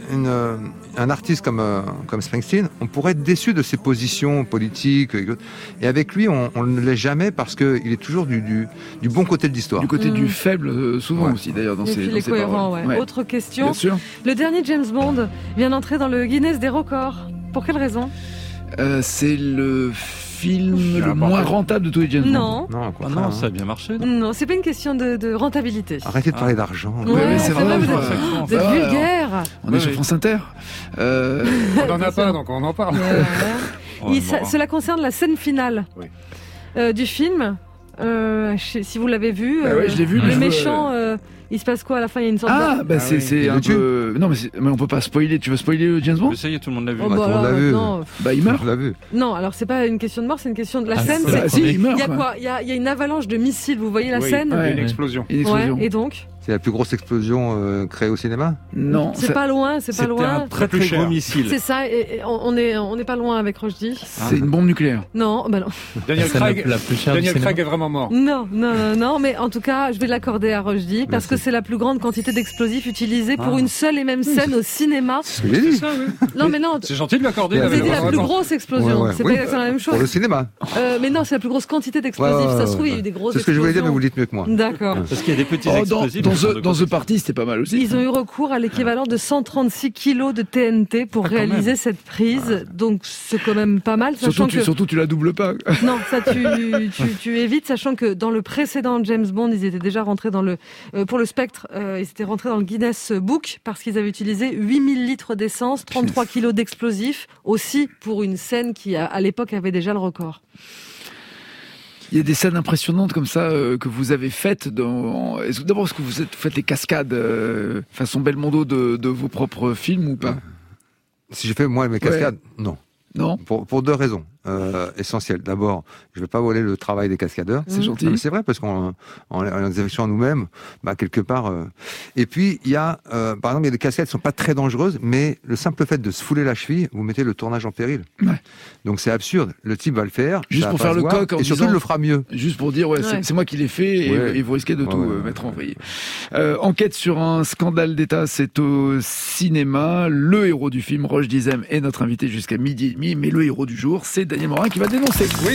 une, euh, un artiste comme, euh, comme Springsteen, on pourrait être déçu de ses positions politiques. Et avec lui, on, on ne l'est jamais parce qu'il est toujours du, du, du bon côté de l'histoire. Du côté Mm. du faible, euh, souvent Ouais. aussi d'ailleurs, dans Et ses, puis dans les ses cohérents, paroles. ouais. Ouais. Autre question. Bien sûr. Le dernier James Bond vient d'entrer dans le Guinness des records. Pour quelle raison? Euh, c'est le film Il a le un moins bordel. rentable de tous les James Bond. Non. Non, au Ah contraire, non, hein. ça a bien marché. non Non, c'est pas une question de, de rentabilité. Arrêtez de parler d'argent. Ouais, Ouais, mais c'est c'est vrai, vrai, vous ouais. êtes, vous êtes Ah, vulgaire. On est Oui, sur oui. France Inter. Euh, On n'en a pas, donc on en parle. Euh, Oh, il- ça- non. cela concerne la scène finale Oui. euh, du film. Euh, je- si vous l'avez vu, Bah ouais, je l'ai vu, mais le je veux- méchant, euh, il se passe quoi à la fin? Il y a une sorte Ah, de... bah Ah c'est oui. c'est Il un le tue. peu. Non, mais, c'est- mais on peut pas spoiler. Tu veux spoiler le James Bond? Mais ça y est, tout le monde l'a vu. Oh, Bah, bah, tout le monde alors, l'a vu. maintenant, Bah il meurt. On l'a vu. non, alors c'est pas une question de mort, c'est une question de la Ah, scène. c'est c'est- la Si, il meurt. Il y a quoi. quoi? Il y a, il y a une avalanche de missiles. Vous voyez la Oui, scène? Ouais. Une explosion. Une explosion. Ouais, et donc C'est la plus grosse explosion euh, créée au cinéma. Non. c'est ça- pas loin, c'est pas C'était un loin. très Plus très cher. gros missile. C'est ça. Et, et on on est on n'est pas loin avec Rushdie. C'est une bombe nucléaire. Non, bah non, Daniel La scène la- Craig, la plus chère du Daniel cinéma. Craig est vraiment mort. non, non, non, non. Mais en tout cas, je vais l'accorder à Rushdie parce Merci. que c'est la plus grande quantité d'explosifs utilisés pour Ah. une seule et même scène au cinéma. C'est ce que j'ai C'est dit. ça, oui. Non, mais non. C'est gentil de l'accorder. Vous il Vous avait avez dit le la plus droit. grosse explosion. Ouais, ouais. C'est Oui, pas exactement la même Pour chose. le cinéma. Euh, mais non, c'est la plus grosse quantité d'explosifs. Ouais, ouais, Ça se trouve, il y a ouais. eu des grosses C'est ce que je voulais dire, mais vous explosions. le dites mieux que moi. D'accord. Parce qu'il y a des petits Oh, dans explosifs. dans qui sont The, de dans côté. The Party, c'était pas mal aussi. Ils ont eu recours à l'équivalent de cent trente-six kilos de T N T pour Ah, quand réaliser même. cette prise. Donc c'est quand même pas mal, Surtout sachant tu, que surtout, tu la doubles pas. non, ça tu, tu, tu évites, sachant que dans le précédent James Bond, ils étaient déjà rentrés dans le euh, pour le Spectre, euh, ils étaient rentrés dans le Guinness Book parce qu'ils avaient utilisé huit mille litres d'essence, trente-trois kilos d'explosifs, aussi pour une scène qui à, à l'époque avait déjà le record. Il y a des scènes impressionnantes comme ça euh, que vous avez faites. Dans... Est-ce que- D'abord, est-ce que vous êtes- faites les cascades euh, façon Belmondo de, de vos propres films ou pas? Si j'ai fait moi mes cascades, non. Non. Pour, pour deux raisons euh, essentielles. D'abord, je ne vais pas voler le travail des cascadeurs. C'est gentil. Non, mais c'est vrai parce qu'en en, en les affectant nous-mêmes, bah, quelque part. euh, Et puis il y a, euh, par exemple, il y a des cascades qui sont pas très dangereuses, mais le simple fait de se fouler la cheville, vous mettez le tournage en péril. Ouais. Donc c'est absurde. Le type va le faire, Juste ça va pour pas faire se le voir, coq en et surtout disant- il le fera mieux. Juste pour dire, ouais, c'est- Ouais. c'est moi qui l'ai fait et, Ouais. et vous risquez de Ouais, tout ouais, euh, ouais. mettre envoyé. Euh, enquête sur un scandale d'État, c'est au cinéma. Le héros du film, Roche Dizem, est notre invité jusqu'à midi et demi, mais le héros du jour, c'est Daniel Morin qui va dénoncer. Oui.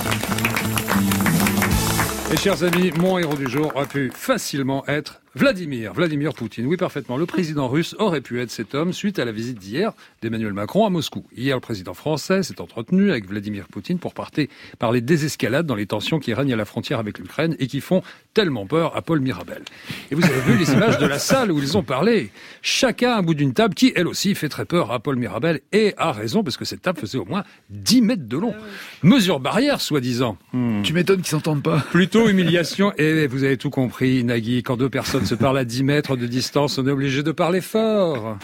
Et chers amis, mon héros du jour aurait pu facilement être Vladimir, Vladimir Poutine. Oui, parfaitement. Le président russe aurait pu être cet homme suite à la visite d'hier d'Emmanuel Macron à Moscou. Hier, le président français s'est entretenu avec Vladimir Poutine pour parter, parler des escalades dans les tensions qui règnent à la frontière avec l'Ukraine et qui font tellement peur à Paul Mirabel. Et vous avez vu les images de la salle où ils ont parlé. Chacun à bout d'une table qui, elle aussi, fait très peur à Paul Mirabel et a raison parce que cette table faisait au moins dix mètres de long. Mesure barrière, soi-disant. Hmm. Tu m'étonnes qu'ils s'entendent pas. Plutôt humiliation. Et vous avez tout compris, Nagui. Quand deux personnes se parlent à dix mètres de distance, on est obligé de parler fort.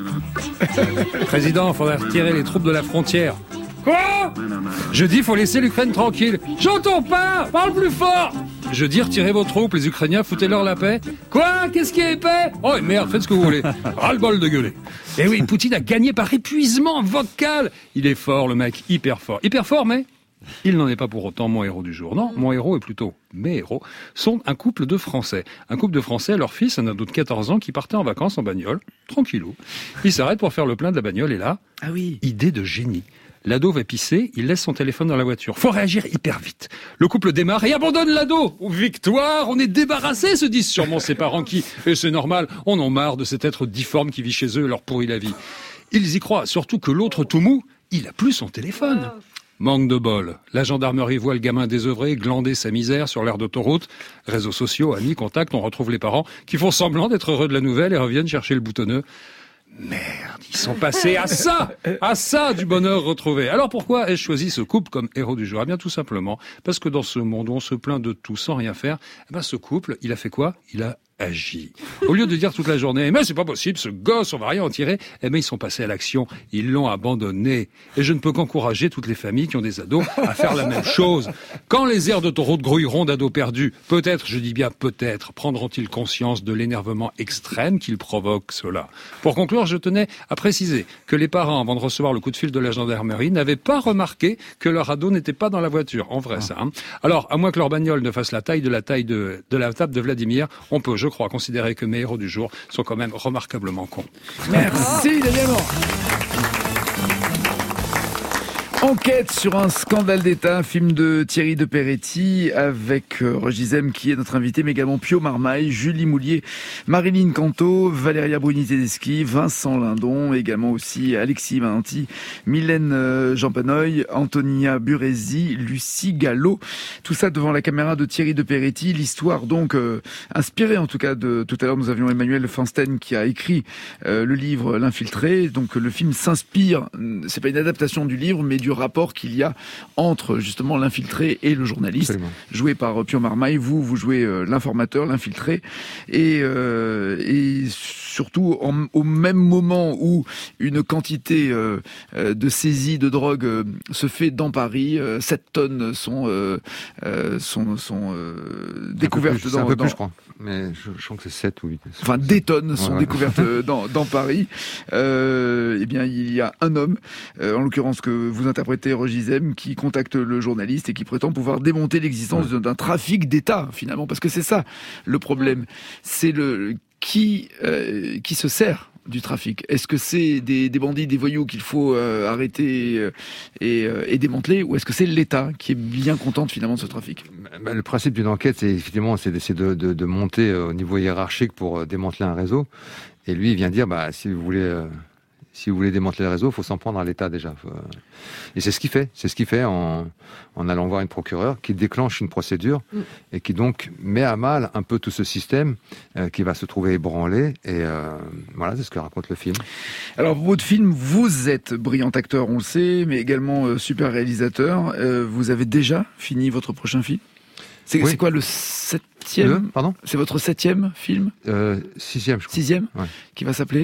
Président, faudrait retirer les troupes de la frontière. Quoi? Je dis, faut laisser l'Ukraine tranquille. J'entends pas! Parle plus fort! Je dis, retirez vos troupes, les Ukrainiens, foutez-leur la paix. Quoi? Qu'est-ce qui est épais? Oh merde, faites ce que vous voulez. Ras-le-bol de gueuler. Et oui, Poutine a gagné par épuisement vocal. Il est fort, le mec, hyper fort. Hyper fort, mais il n'en est pas pour autant mon héros du jour. Non, mon héros est plutôt mes héros, sont un couple de Français. Un couple de Français, leur fils, un ado de quatorze ans, qui partait en vacances en bagnole, tranquillou. Il s'arrête pour faire le plein de la bagnole et là, Ah oui. idée de génie. L'ado va pisser, il laisse son téléphone dans la voiture. Faut réagir hyper vite. Le couple démarre et abandonne l'ado. Victoire, on est débarrassé, se disent sûrement ses parents qui, et c'est normal, en ont marre de cet être difforme qui vit chez eux et leur pourrit la vie. Ils y croient, surtout que l'autre tout mou, il a plus son téléphone. Manque de bol. La gendarmerie voit le gamin désœuvré glander sa misère sur l'aire d'autoroute. Réseaux sociaux, amis, contacts, on retrouve les parents qui font semblant d'être heureux de la nouvelle et reviennent chercher le boutonneux. Merde, ils sont passés à ça, à ça du bonheur retrouvé. Alors pourquoi ai-je choisi ce couple comme héros du jour? Eh bien tout simplement parce que dans ce monde où on se plaint de tout sans rien faire, eh ben ce couple, il a fait quoi? Il a agi. Au lieu de dire toute la journée, mais c'est pas possible, ce gosse, on va rien en tirer, eh ben ils sont passés à l'action, ils l'ont abandonné. Et je ne peux qu'encourager toutes les familles qui ont des ados à faire la même chose. Quand les aires d'autoroute grouilleront d'ados perdus, peut-être, je dis bien peut-être, prendront-ils conscience de l'énervement extrême qu'ils provoquent cela. Pour conclure, je tenais à préciser que les parents, avant de recevoir le coup de fil de la gendarmerie, n'avaient pas remarqué que leur ado n'était pas dans la voiture. En vrai, ça. Hein. Alors, à moins que leur bagnole ne fasse la taille de la taille de, de la table de Vladimir, on peut, je crois, considérer que mes héros du jour sont quand même remarquablement cons. Merci Daniel Moore. Enquête sur un scandale d'État, film de Thierry de Peretti avec euh, Roche Dizem qui est notre invité, mais également Pio Marmaille, Julie Moulier, Marilyn Canto, Valéria Bruni-Tedeschi, Vincent Lindon, également aussi Alexis Mananti, Mylène euh, Jean-Panoy, Antonia Burezi, Lucie Gallo. Tout ça devant la caméra de Thierry de Peretti. L'histoire donc euh, inspirée en tout cas de tout à l'heure. Nous avions Emmanuel Fansten qui a écrit euh, le livre L'Infiltré. Donc le film s'inspire, c'est pas une adaptation du livre, mais du rapport qu'il y a entre justement l'infiltré et le journaliste. Absolument. Joué par Pio Marmaille. Vous, vous jouez euh, l'informateur, l'infiltré. Et, euh, et surtout en, au même moment où une quantité euh, de saisie de drogue euh, se fait dans Paris, euh, sept tonnes sont, euh, euh, sont, sont euh, découvertes plus, dans... un peu dans... plus, je crois. Mais je, je crois que c'est sept ou huit. Enfin, des tonnes sont ouais, découvertes ouais. dans, dans Paris. Euh, eh bien, il y a un homme, euh, en l'occurrence que vous interprétez, Roche Dizem, qui contacte le journaliste et qui prétend pouvoir démonter l'existence ouais. d'un trafic d'État, finalement. Parce que c'est ça, le problème. C'est le qui, euh, qui se sert du trafic. Est-ce que c'est des, des bandits, des voyous qu'il faut euh, arrêter euh, et, euh, et démanteler, ou est-ce que c'est l'État qui est bien content finalement de ce trafic ? Bah, le principe d'une enquête, c'est effectivement c'est d'essayer de, de, de monter au niveau hiérarchique pour euh, démanteler un réseau. Et lui, il vient dire, bah, si vous voulez, euh, si vous voulez démanteler le réseau, il faut s'en prendre à l'État déjà. Et c'est ce qu'il fait. C'est ce qu'il fait en, en allant voir une procureure qui déclenche une procédure mm. et qui donc met à mal un peu tout ce système euh, qui va se trouver ébranlé. Et euh, voilà, c'est ce que raconte le film. Alors, pour votre film, vous êtes brillant acteur, on le sait, mais également euh, super réalisateur. Euh, vous avez déjà fini votre prochain film ? C'est, oui. c'est quoi le septième le, Pardon ? C'est votre septième film ? euh, Sixième, je crois. Sixième ? Ouais. Qui va s'appeler ?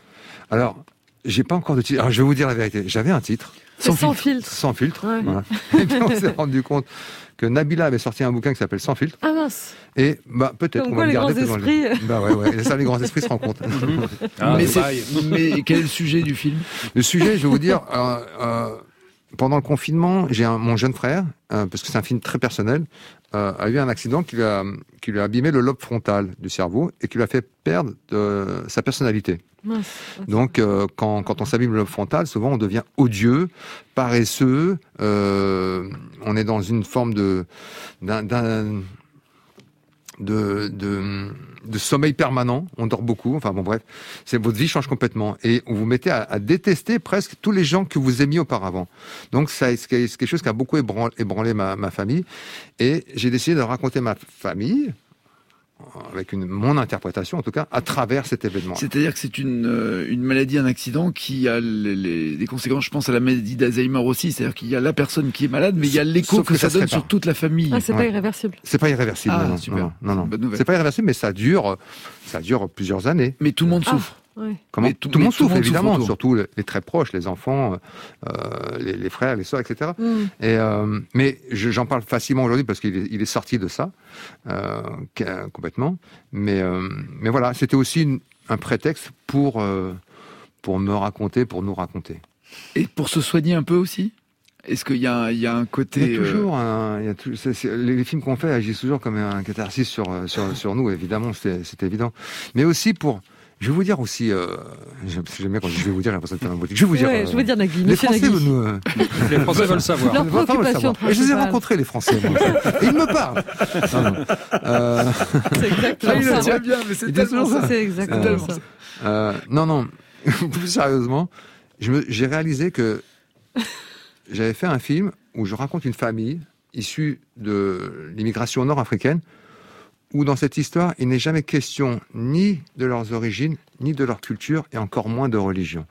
Alors, j'ai pas encore de titre. Alors, je vais vous dire la vérité. J'avais un titre. Sans, sans filtre. Sans filtre. Ouais. Voilà. Et puis on s'est rendu compte que Nabila avait sorti un bouquin qui s'appelle Sans filtre. Ah mince. Et bah peut-être Comme qu'on quoi, va le garder. Les grands esprits. Le... Bah ouais, ouais. Et ça, les grands esprits se rencontrent. ah, mais, mais quel est le sujet du film ? Le sujet, je vais vous dire. Euh, euh, pendant le confinement, j'ai un, mon jeune frère, euh, parce que c'est un film très personnel, euh, a eu un accident qui lui a, qui lui a abîmé le lobe frontal du cerveau et qui lui a fait perdre de, sa personnalité. Mince. Donc, euh, quand, quand on s'abîme le lobe frontal, souvent on devient odieux, paresseux. Euh, on est dans une forme de, d'un, d'un, de, de, de sommeil permanent. On dort beaucoup. Enfin bon, bref, c'est votre vie change complètement et on vous mettez à, à détester presque tous les gens que vous aimiez auparavant. Donc, ça, c'est quelque chose qui a beaucoup ébranlé, ébranlé ma, ma famille. Et j'ai décidé de raconter ma famille, avec une, mon interprétation en tout cas, à travers cet événement. C'est-à-dire que c'est une, euh, une maladie, un accident qui a les, les, des conséquences, je pense à la maladie d'Alzheimer aussi, c'est-à-dire qu'il y a la personne qui est malade, mais il y a l'écho que, que ça, ça donne sur toute la famille. Ah, c'est ouais. pas irréversible. C'est pas irréversible, ah, non, super. non, non, non. C'est pas irréversible, mais ça dure, ça dure plusieurs années. Mais tout le monde souffre. Ah. Ouais. Comment tout, tout le monde souffre, monde évidemment, souffre surtout les, les très proches, les enfants, euh, les, les frères, les sœurs, et cetera. Mm. Et, euh, mais je, j'en parle facilement aujourd'hui parce qu'il est, il est sorti de ça euh, complètement. Mais, euh, mais voilà, c'était aussi une, un prétexte pour, euh, pour me raconter, pour nous raconter. Et pour se soigner un peu aussi ? Est-ce qu'il y a, il y a un côté... Il y a toujours un, il y a tout, c'est, c'est, les films qu'on fait agissent toujours comme un catharsis sur, sur, sur nous, évidemment, c'est, c'est évident. Mais aussi pour... Je vais vous dire aussi, euh, j'aime bien quand je vais vous dire, j'ai l'impression de faire un boutique. Je vais vous dire, ouais, euh, je veux dire Nagui, les Français, Nagui. Nous, euh, les Français veulent savoir. Leur préoccupation principale. Et je les ai rencontrés, les Français. Moi, et ils me parlent. Non, non. Euh... C'est exactement ça. ça. Bien, mais c'est tellement ça. ça. C'est exactement euh, ça. Euh, non, non. Plus sérieusement, je me, j'ai réalisé que j'avais fait un film où je raconte une famille issue de l'immigration nord-africaine, où dans cette histoire, il n'est jamais question ni de leurs origines, ni de leur culture, et encore moins de religion.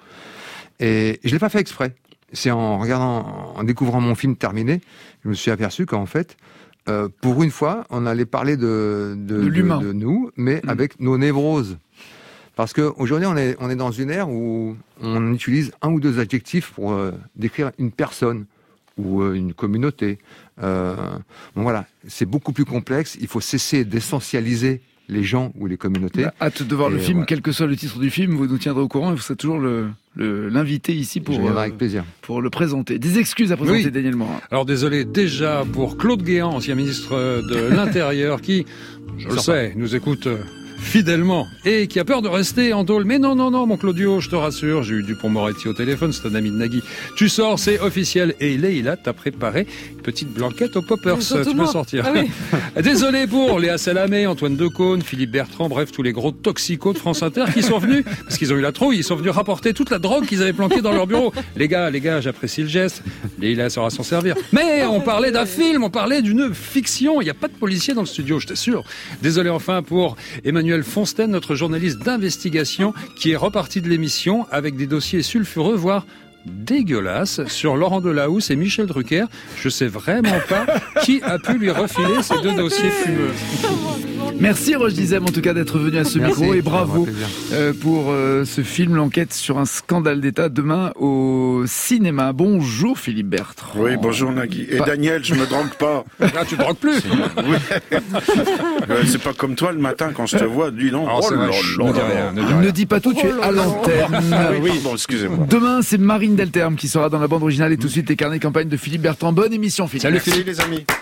Et je ne l'ai pas fait exprès. C'est en regardant, en découvrant mon film terminé, je me suis aperçu qu'en fait, euh, pour une fois, on allait parler de, de, de, l'humain. de, de nous, mais mmh. avec nos névroses. Parce qu'aujourd'hui, on est, on est dans une ère où on utilise un ou deux adjectifs pour euh, décrire une personne ou euh, une communauté. Euh, bon voilà, c'est beaucoup plus complexe. Il faut cesser d'essentialiser les gens ou les communautés. Bah, hâte de voir et le film, voilà. Quel que soit le titre du film, vous nous tiendrez au courant et vous serez toujours le, le, l'invité ici pour, euh, avec plaisir. pour le présenter. Des excuses à présenter, oui. Daniel Morin. Alors désolé déjà pour Claude Guéant, ancien ministre de l'Intérieur, qui, je le sais, nous écoute fidèlement et qui a peur de rester en tôle. Mais non, non, non, mon Claudio, je te rassure, j'ai eu Dupond-Moretti au téléphone, c'est un ami de Nagui. Tu sors, c'est officiel. Et Leïla t'a préparé une petite blanquette aux poppers. Tu peux sortir. Ah oui. Désolé pour Léa Salamé, Antoine Decaune, Philippe Bertrand, bref, tous les gros toxicos de France Inter qui sont venus, parce qu'ils ont eu la trouille, ils sont venus rapporter toute la drogue qu'ils avaient planquée dans leur bureau. Les gars, les gars, j'apprécie le geste. Leïla saura s'en servir. Mais on parlait d'un film, on parlait d'une fiction. Il n'y a pas de policier dans le studio, je t'assure. Désolé enfin pour Emmanuel Fonsten, notre journaliste d'investigation, qui est reparti de l'émission avec des dossiers sulfureux, voire dégueulasse, sur Laurent Delahousse et Michel Drucker. Je sais vraiment pas qui a pu lui refiler ces deux dossiers fumeux. Merci Roche Dizem en tout cas d'être venu à ce Merci. micro et bravo euh, pour euh, ce film, l'enquête sur un scandale d'État, demain au cinéma. Bonjour Philippe Bertrand. Oui, bonjour Nagui. Et Pas- Daniel, je me drogue pas. Ah, tu te drogues plus. Oui. Ouais, c'est pas comme toi le matin quand je te vois, dis donc. Alors, c'est là vrai, là chut, là ne dis là. rien, ne dis Ne rien. dis pas tout, tu es à l'antenne. Ah oui, pardon, excusez-moi. Demain, c'est Marine Delterme qui sera dans la bande originale et tout de suite les carnets campagne de Philippe Bertrand. Bonne émission Philippe. Salut Merci les amis.